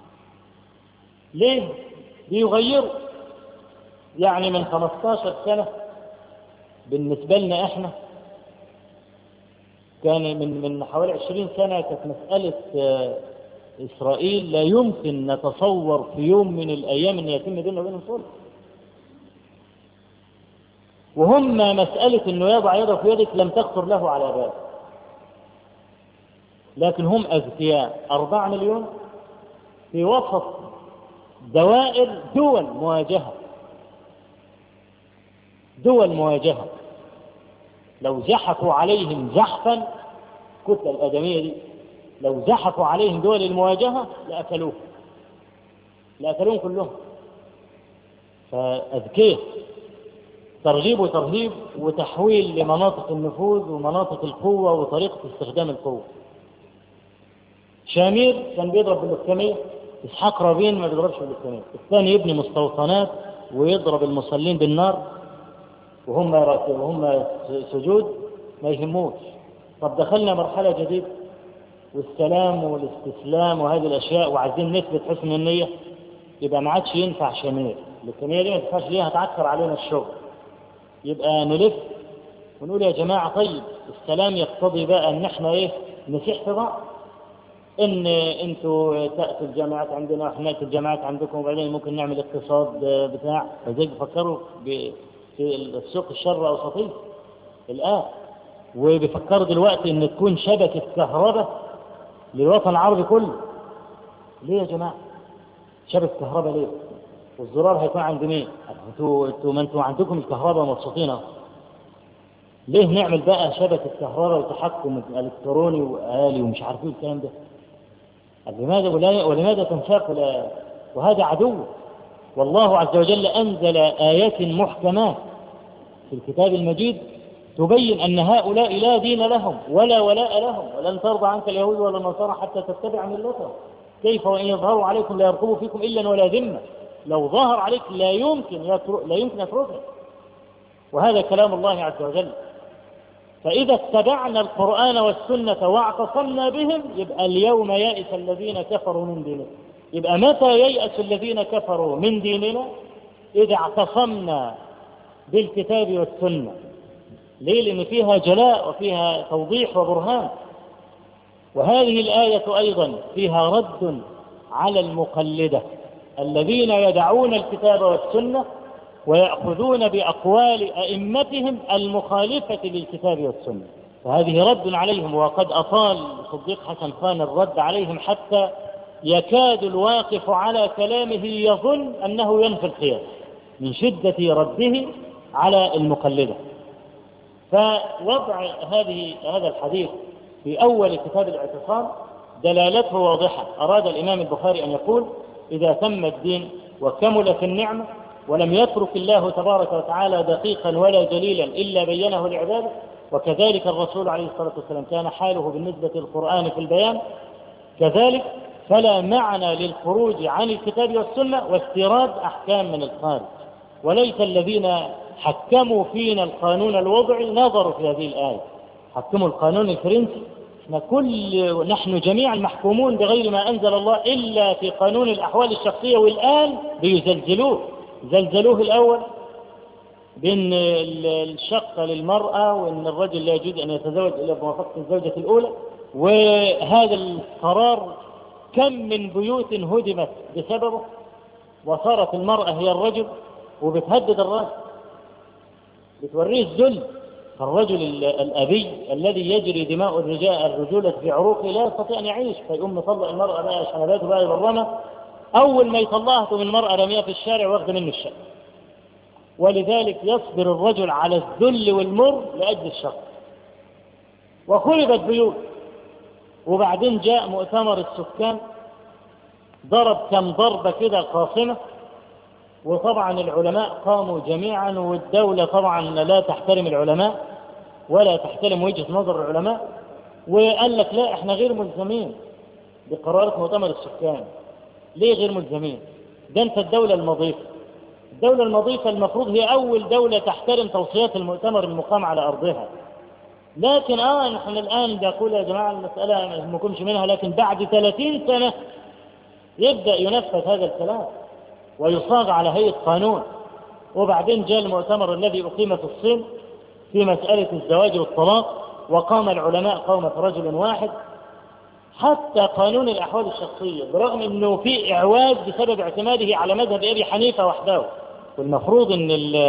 ليه؟ بيغيروا. يعني من خمستاشر سنة بالنسبة لنا احنا كان من من حوالي عشرين سنة كانت مسألة إسرائيل لا يمكن نتصور في يوم من الأيام أن يتم بيننا وبينهم صلح. وهم مسألة أنه يضع يده في يدك لم تخطر له على بال، لكن هم أذكياء. أربعة مليون في وسط دوائر دول مواجهة، دول مواجهة لو زحفوا عليهم زحفا، الكتلة الآدمية دي لو زحفوا عليهم دول المواجهة لأكلوه لأكلوهم كلهم. فأذكياء، ترغيب وترهيب وتحويل لمناطق النفوذ ومناطق القوة وطريقة استخدام القوة. شامير كان بيضرب باللكمية، إسحاق رابين ما بيضربش باللكمية. الثاني يبني مستوطنات ويضرب المصلين بالنار وهم وهم سجود ما يهموش. طب دخلنا مرحلة جديدة والسلام والاستسلام وهذه الأشياء وعايزين نثبت حسن النية، يبقى ما عادش ينفع شامير. اللكمية دي ما تنفعش ليها، هتعكر علينا الشغل. يبقى نلف ونقول يا جماعة طيب السلام يقتضي بقى ان احنا ايه نسيح في بعض، ان انتوا تأتوا الجامعات عندنا واحنا نأتي الجامعات عندكم، وبعدين ممكن نعمل اقتصاد بتاع. فزي بيفكروا في السوق الشر اوسطي الآن، وبيفكروا دلوقتي ان تكون شبكة كهرباء للوطن العربي كله. ليه يا جماعة شبكة كهرباء ليه؟ والزرار هيكون عند مين؟ انتوا انتوا ما انتوا عندكم الكهرباء مبسوطين. ليه نعمل بقى شبكة كهرباء وتحكم الكتروني وآلي ومش عارفين الكلام ده؟ لماذا ولماذا تنشاق؟ وهذا عدو. والله عز وجل أنزل آيات محكمات في الكتاب المجيد تبين أن هؤلاء لا دين لهم ولا ولاء لهم، ولن ترضى عنك اليهود ولا النصارى حتى تتبع ملتهم. كيف وإن يظهروا عليكم لا يرقبوا فيكم إلا ولا ذمة. لو ظهر عليك لا يمكن لا يمكن يتركك. وهذا كلام الله عز وجل. فإذا اتبعنا القرآن والسنة واعتصمنا بهم يبقى اليوم يئس الذين كفروا من ديننا. يبقى متى ييأس الذين كفروا من ديننا؟ إذا اعتصمنا بالكتاب والسنة. ليه؟ لأن فيها جلاء وفيها توضيح وبرهان. وهذه الآية أيضا فيها رد على المقلدة الذين يدعون الكتاب والسنة ويأخذون بأقوال أئمتهم المخالفة للكتاب والسنة. فهذه رد عليهم، وقد أطال صديق حسن خان الرد عليهم حتى يكاد الواقف على كلامه يظن أنه ينفي القياس من شدة رده على المقلدة. فوضع هذه هذا الحديث في أول كتاب الاعتصام دلالته واضحة. أراد الإمام البخاري أن يقول إذا تم الدين وكمل في النعمة ولم يترك الله تبارك وتعالى دقيقا ولا جليلا إلا بينه لعباده، وكذلك الرسول عليه الصلاة والسلام كان حاله بالنسبة للقرآن في البيان، كذلك فلا معنى للخروج عن الكتاب والسنة واستيراد أحكام من الخارج. وليس الذين حكموا فينا القانون الوضعي نظروا في هذه الآية، حكموا القانون الفرنسي. نحن, كل نحن جميعا محكومون بغير ما أنزل الله إلا في قانون الأحوال الشخصية، والآن بيزلزلوه. زلزلوه الأول بأن الشقة للمرأة وأن الرجل لا يجوز أن يتزوج إلا بموافقة الزوجة الأولى. وهذا القرار كم من بيوت هدمت بسببه، وصارت المرأة هي الرجل وبتهدد الرجل. بتوريه الذل. فالرجل الأبي الذي يجري دماء الرجال الرجولة في عروقه لا يستطيع أن يعيش، فيقوم مطلق المرأة بقى شنباته بقى يبرمها، أول ما يطلعها من المرأة رميها في الشارع واخده منه الشقة. ولذلك يصبر الرجل على الذل والمر لأجل الشر. وخربت بيوت. وبعدين جاء مؤتمر السكان ضرب كم ضربة كده قاصمة، وطبعا العلماء قاموا جميعا، والدولة طبعا لا تحترم العلماء ولا تحترم وجهة نظر العلماء، وقال لك لا احنا غير ملزمين بقرارات مؤتمر السكان. ليه غير ملزمين؟ ده انت الدولة المضيفة. الدولة المضيفة المفروض هي أول دولة تحترم توصيات المؤتمر المقام على أرضها. لكن اه نحن الآن بقول يا جماعة المسألة ما يهمكمش منها، لكن بعد ثلاثين سنة يبدأ ينفذ هذا الكلام ويصاغ على هيئة قانون. وبعدين جاء المؤتمر الذي أقيم في الصين في مسألة الزواج والطلاق، وقام العلماء قومة رجل واحد. حتى قانون الأحوال الشخصية برغم أنه في إعواج بسبب اعتماده على مذهب أبي حنيفة وحده، والمفروض أن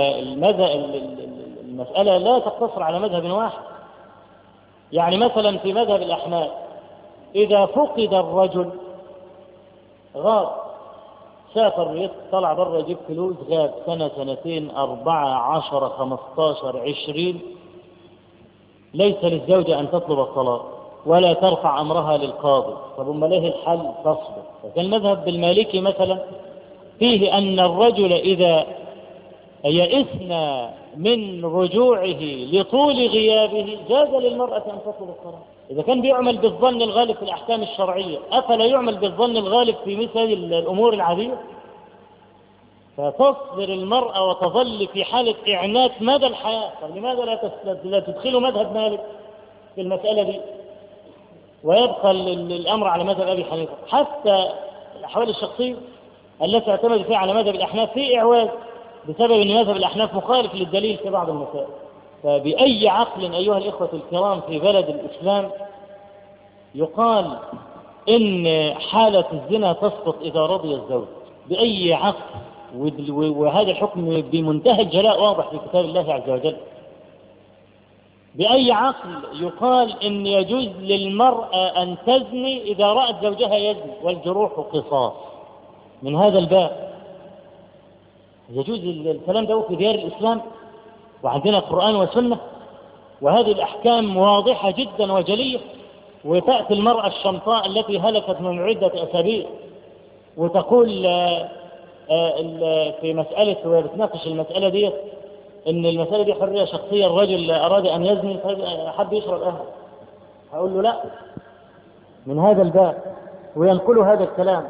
المسألة لا تقتصر على مذهب واحد. يعني مثلا في مذهب الأحناف إذا فقد الرجل غاب، سافر طلع بره يجيب فلوس، غاب سنة سنتين أربعة عشر خمستاشر عشرين، ليس للزوجة أن تطلب الطلاق ولا ترفع أمرها للقاضي. طب أما ليه الحل؟ تصبر. فكان المذهب بالمالكي مثلا فيه أن الرجل إذا يئسنا من رجوعه لطول غيابه جاز للمرأة أن تطلب الطلاق. إذا كان بيعمل بالظن الغالب في الأحكام الشرعية، أفلا يعمل بالظن الغالب في مثل الأمور العادية؟ فتصبر المرأة وتظل في حالة إعنات مدى الحياة. طب لماذا لا تدخلوا مذهب مالك في المسألة دي ويبقى الأمر على مذهب أبي حنيفة؟ حتى الأحوال الشخصية التي اعتمد فيها على مذهب الأحناف في إعواز بسبب أن مذهب الأحناف مخالف للدليل في بعض المسائل. فبأي عقل أيها الإخوة الكرام في بلد الإسلام يقال إن حالة الزنا تسقط إذا رضي الزوج؟ بأي عقل؟ وهذا الحكم بمنتهى الجلاء واضح في كتاب الله عز وجل. بأي عقل يقال إن يجوز للمرأة أن تزني إذا رأت زوجها يزني والجروح قصاص؟ من هذا الباب يجوز الكلام ده في ديار الإسلام وعندنا قرآن وسنة وهذه الأحكام واضحة جدا وجلية؟ وتأتي المرأة الشمطاء التي هلكت من عدة أسابيع وتقول في مسألة وبتناقش المسألة دي إن المسألة دي حرية شخصية، الرجل أراد أن يزني حد يشرب أهله، هقول له لا. من هذا الباب وينقل هذا الكلام.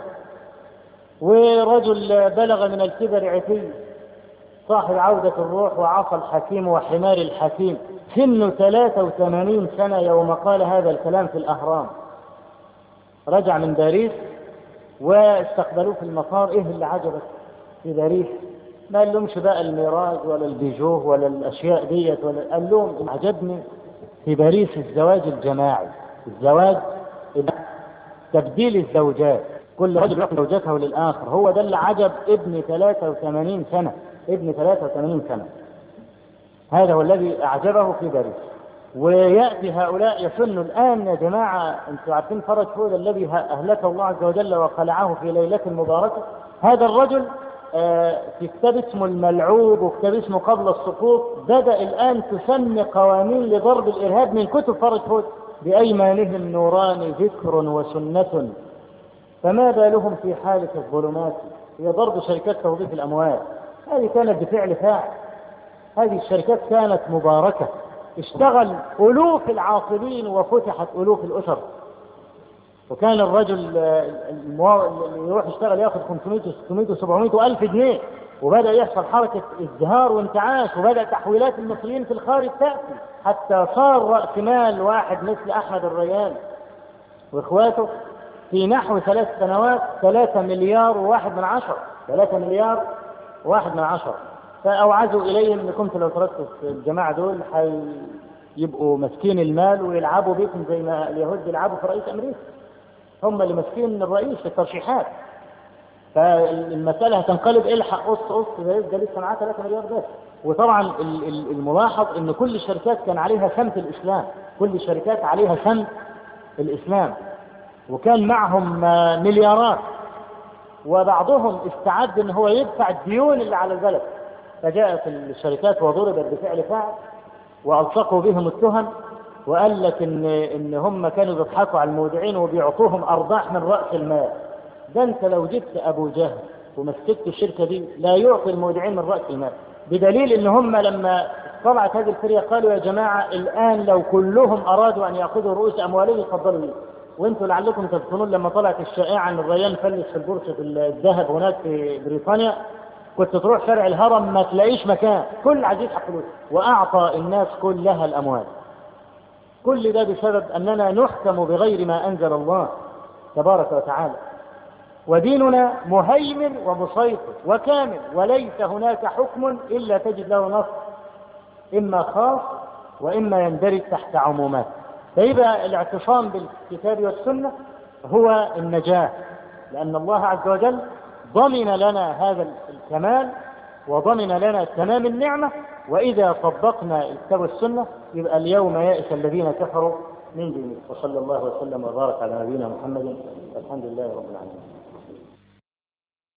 ورجل بلغ من الكبر عتي صاحب عودة الروح وعصى الحكيم وحمار الحكيم، سنه ثلاثة وثمانين سنة يوم قال هذا الكلام في الأهرام. رجع من باريس واستقبلوه في المطار. إيه اللي عجبك في باريس؟ ما قال لهمش بقى الميراج ولا البيجوه ولا الأشياء ديت، ولا قال لهم عجبني في باريس الزواج الجماعي، الزواج تبديل الزوجات، كل رجل يعطي زوجته للآخر. هو ده اللي عجب ابن ثلاثة وثمانين سنة، ابن ثلاثة وثمانين سنة هذا هو الذي أعجبه في باريس. ويأتي هؤلاء يسنوا الآن يا جماعة، أنتم عارفين فرج فؤاد الذي أهلكه الله عز وجل وخلعه في ليلة مباركة؟ هذا الرجل آه في كتاب اسمه الملعوب وكتاب اسمه قبل السقوط بدأ الآن تسمي قوانين لضرب الإرهاب من كتب فرج فؤاد. بأيمانهم نوران ذكر وسنة، فما بالهم في حالة الظلمات؟ هي ضرب شركات توظيف الأموال. هذه كانت بفعل فاعل، هذه الشركات كانت مباركة، اشتغل ألوف العاقلين وفتحت ألوف الأسر. وكان الرجل اللي يروح يشتغل ياخذ خمسمائة وستمائة وسبعمائة وألف جنيه، وبدأ يحصل حركة ازدهار وانتعاش، وبدأ تحويلات المصريين في الخارج تأتي، حتى صار رأس مال واحد مثل أحمد الريان وإخواته في نحو ثلاث سنوات ثلاثة مليار وواحد من عشر ثلاثة مليار واحد من عشر. فأوعزوا إليهم إن كنت لو تركتوا الجماعة دول يبقوا مسكين المال ويلعبوا بيكم زي ما اليهود بيلعبوا في رئيس أمريكا، هم اللي مسكين الرئيس في الترشيحات. فالمسألة هتنقلب الحق قص قص ده لسه معاه ثلاثة مليار بس. وطبعا الملاحظ ان كل الشركات كان عليها سمت الاسلام، كل الشركات عليها سمت الاسلام، وكان معهم مليارات، وبعضهم استعد ان هو يدفع الديون اللي على البلد. فجاءت الشركات وضربت بفعل فاعل والصقوا بهم التهم، وقال لك ان ان هم كانوا بيضحكوا على المودعين وبيعطوهم ارباح من راس المال. ده انت لو جبت ابو جهل ومسكت الشركه دي لا يعطي المودعين من راس المال، بدليل ان هم لما طلعت هذه الفريه قالوا يا جماعه الان لو كلهم ارادوا ان ياخذوا رؤوس اموالهم يفضلوا لي. وانتم لعلكم تذكرون لما طلعت الشائعه ان الريان فلس في البورصه الذهب هناك في بريطانيا، كنت تروح شارع الهرم ما تلاقيش مكان، كل عايز يسحب فلوس، واعطى الناس كلها الاموال. كل ده بسبب اننا نحكم بغير ما انزل الله تبارك وتعالى، وديننا مهيمن ومسيطر وكامل، وليس هناك حكم الا تجد له نص اما خاص واما يندرج تحت عمومات. فيبقى الاعتصام بالكتاب والسنه هو النجاه، لان الله عز وجل ضمن لنا هذا الكمال وضمن لنا تمام النعمه. واذا طبقنا الكتاب والسنه يبقى اليوم يئس الذين كفروا من دينه. وصلى الله وسلم وبارك على نبينا محمد والحمد لله رب العالمين.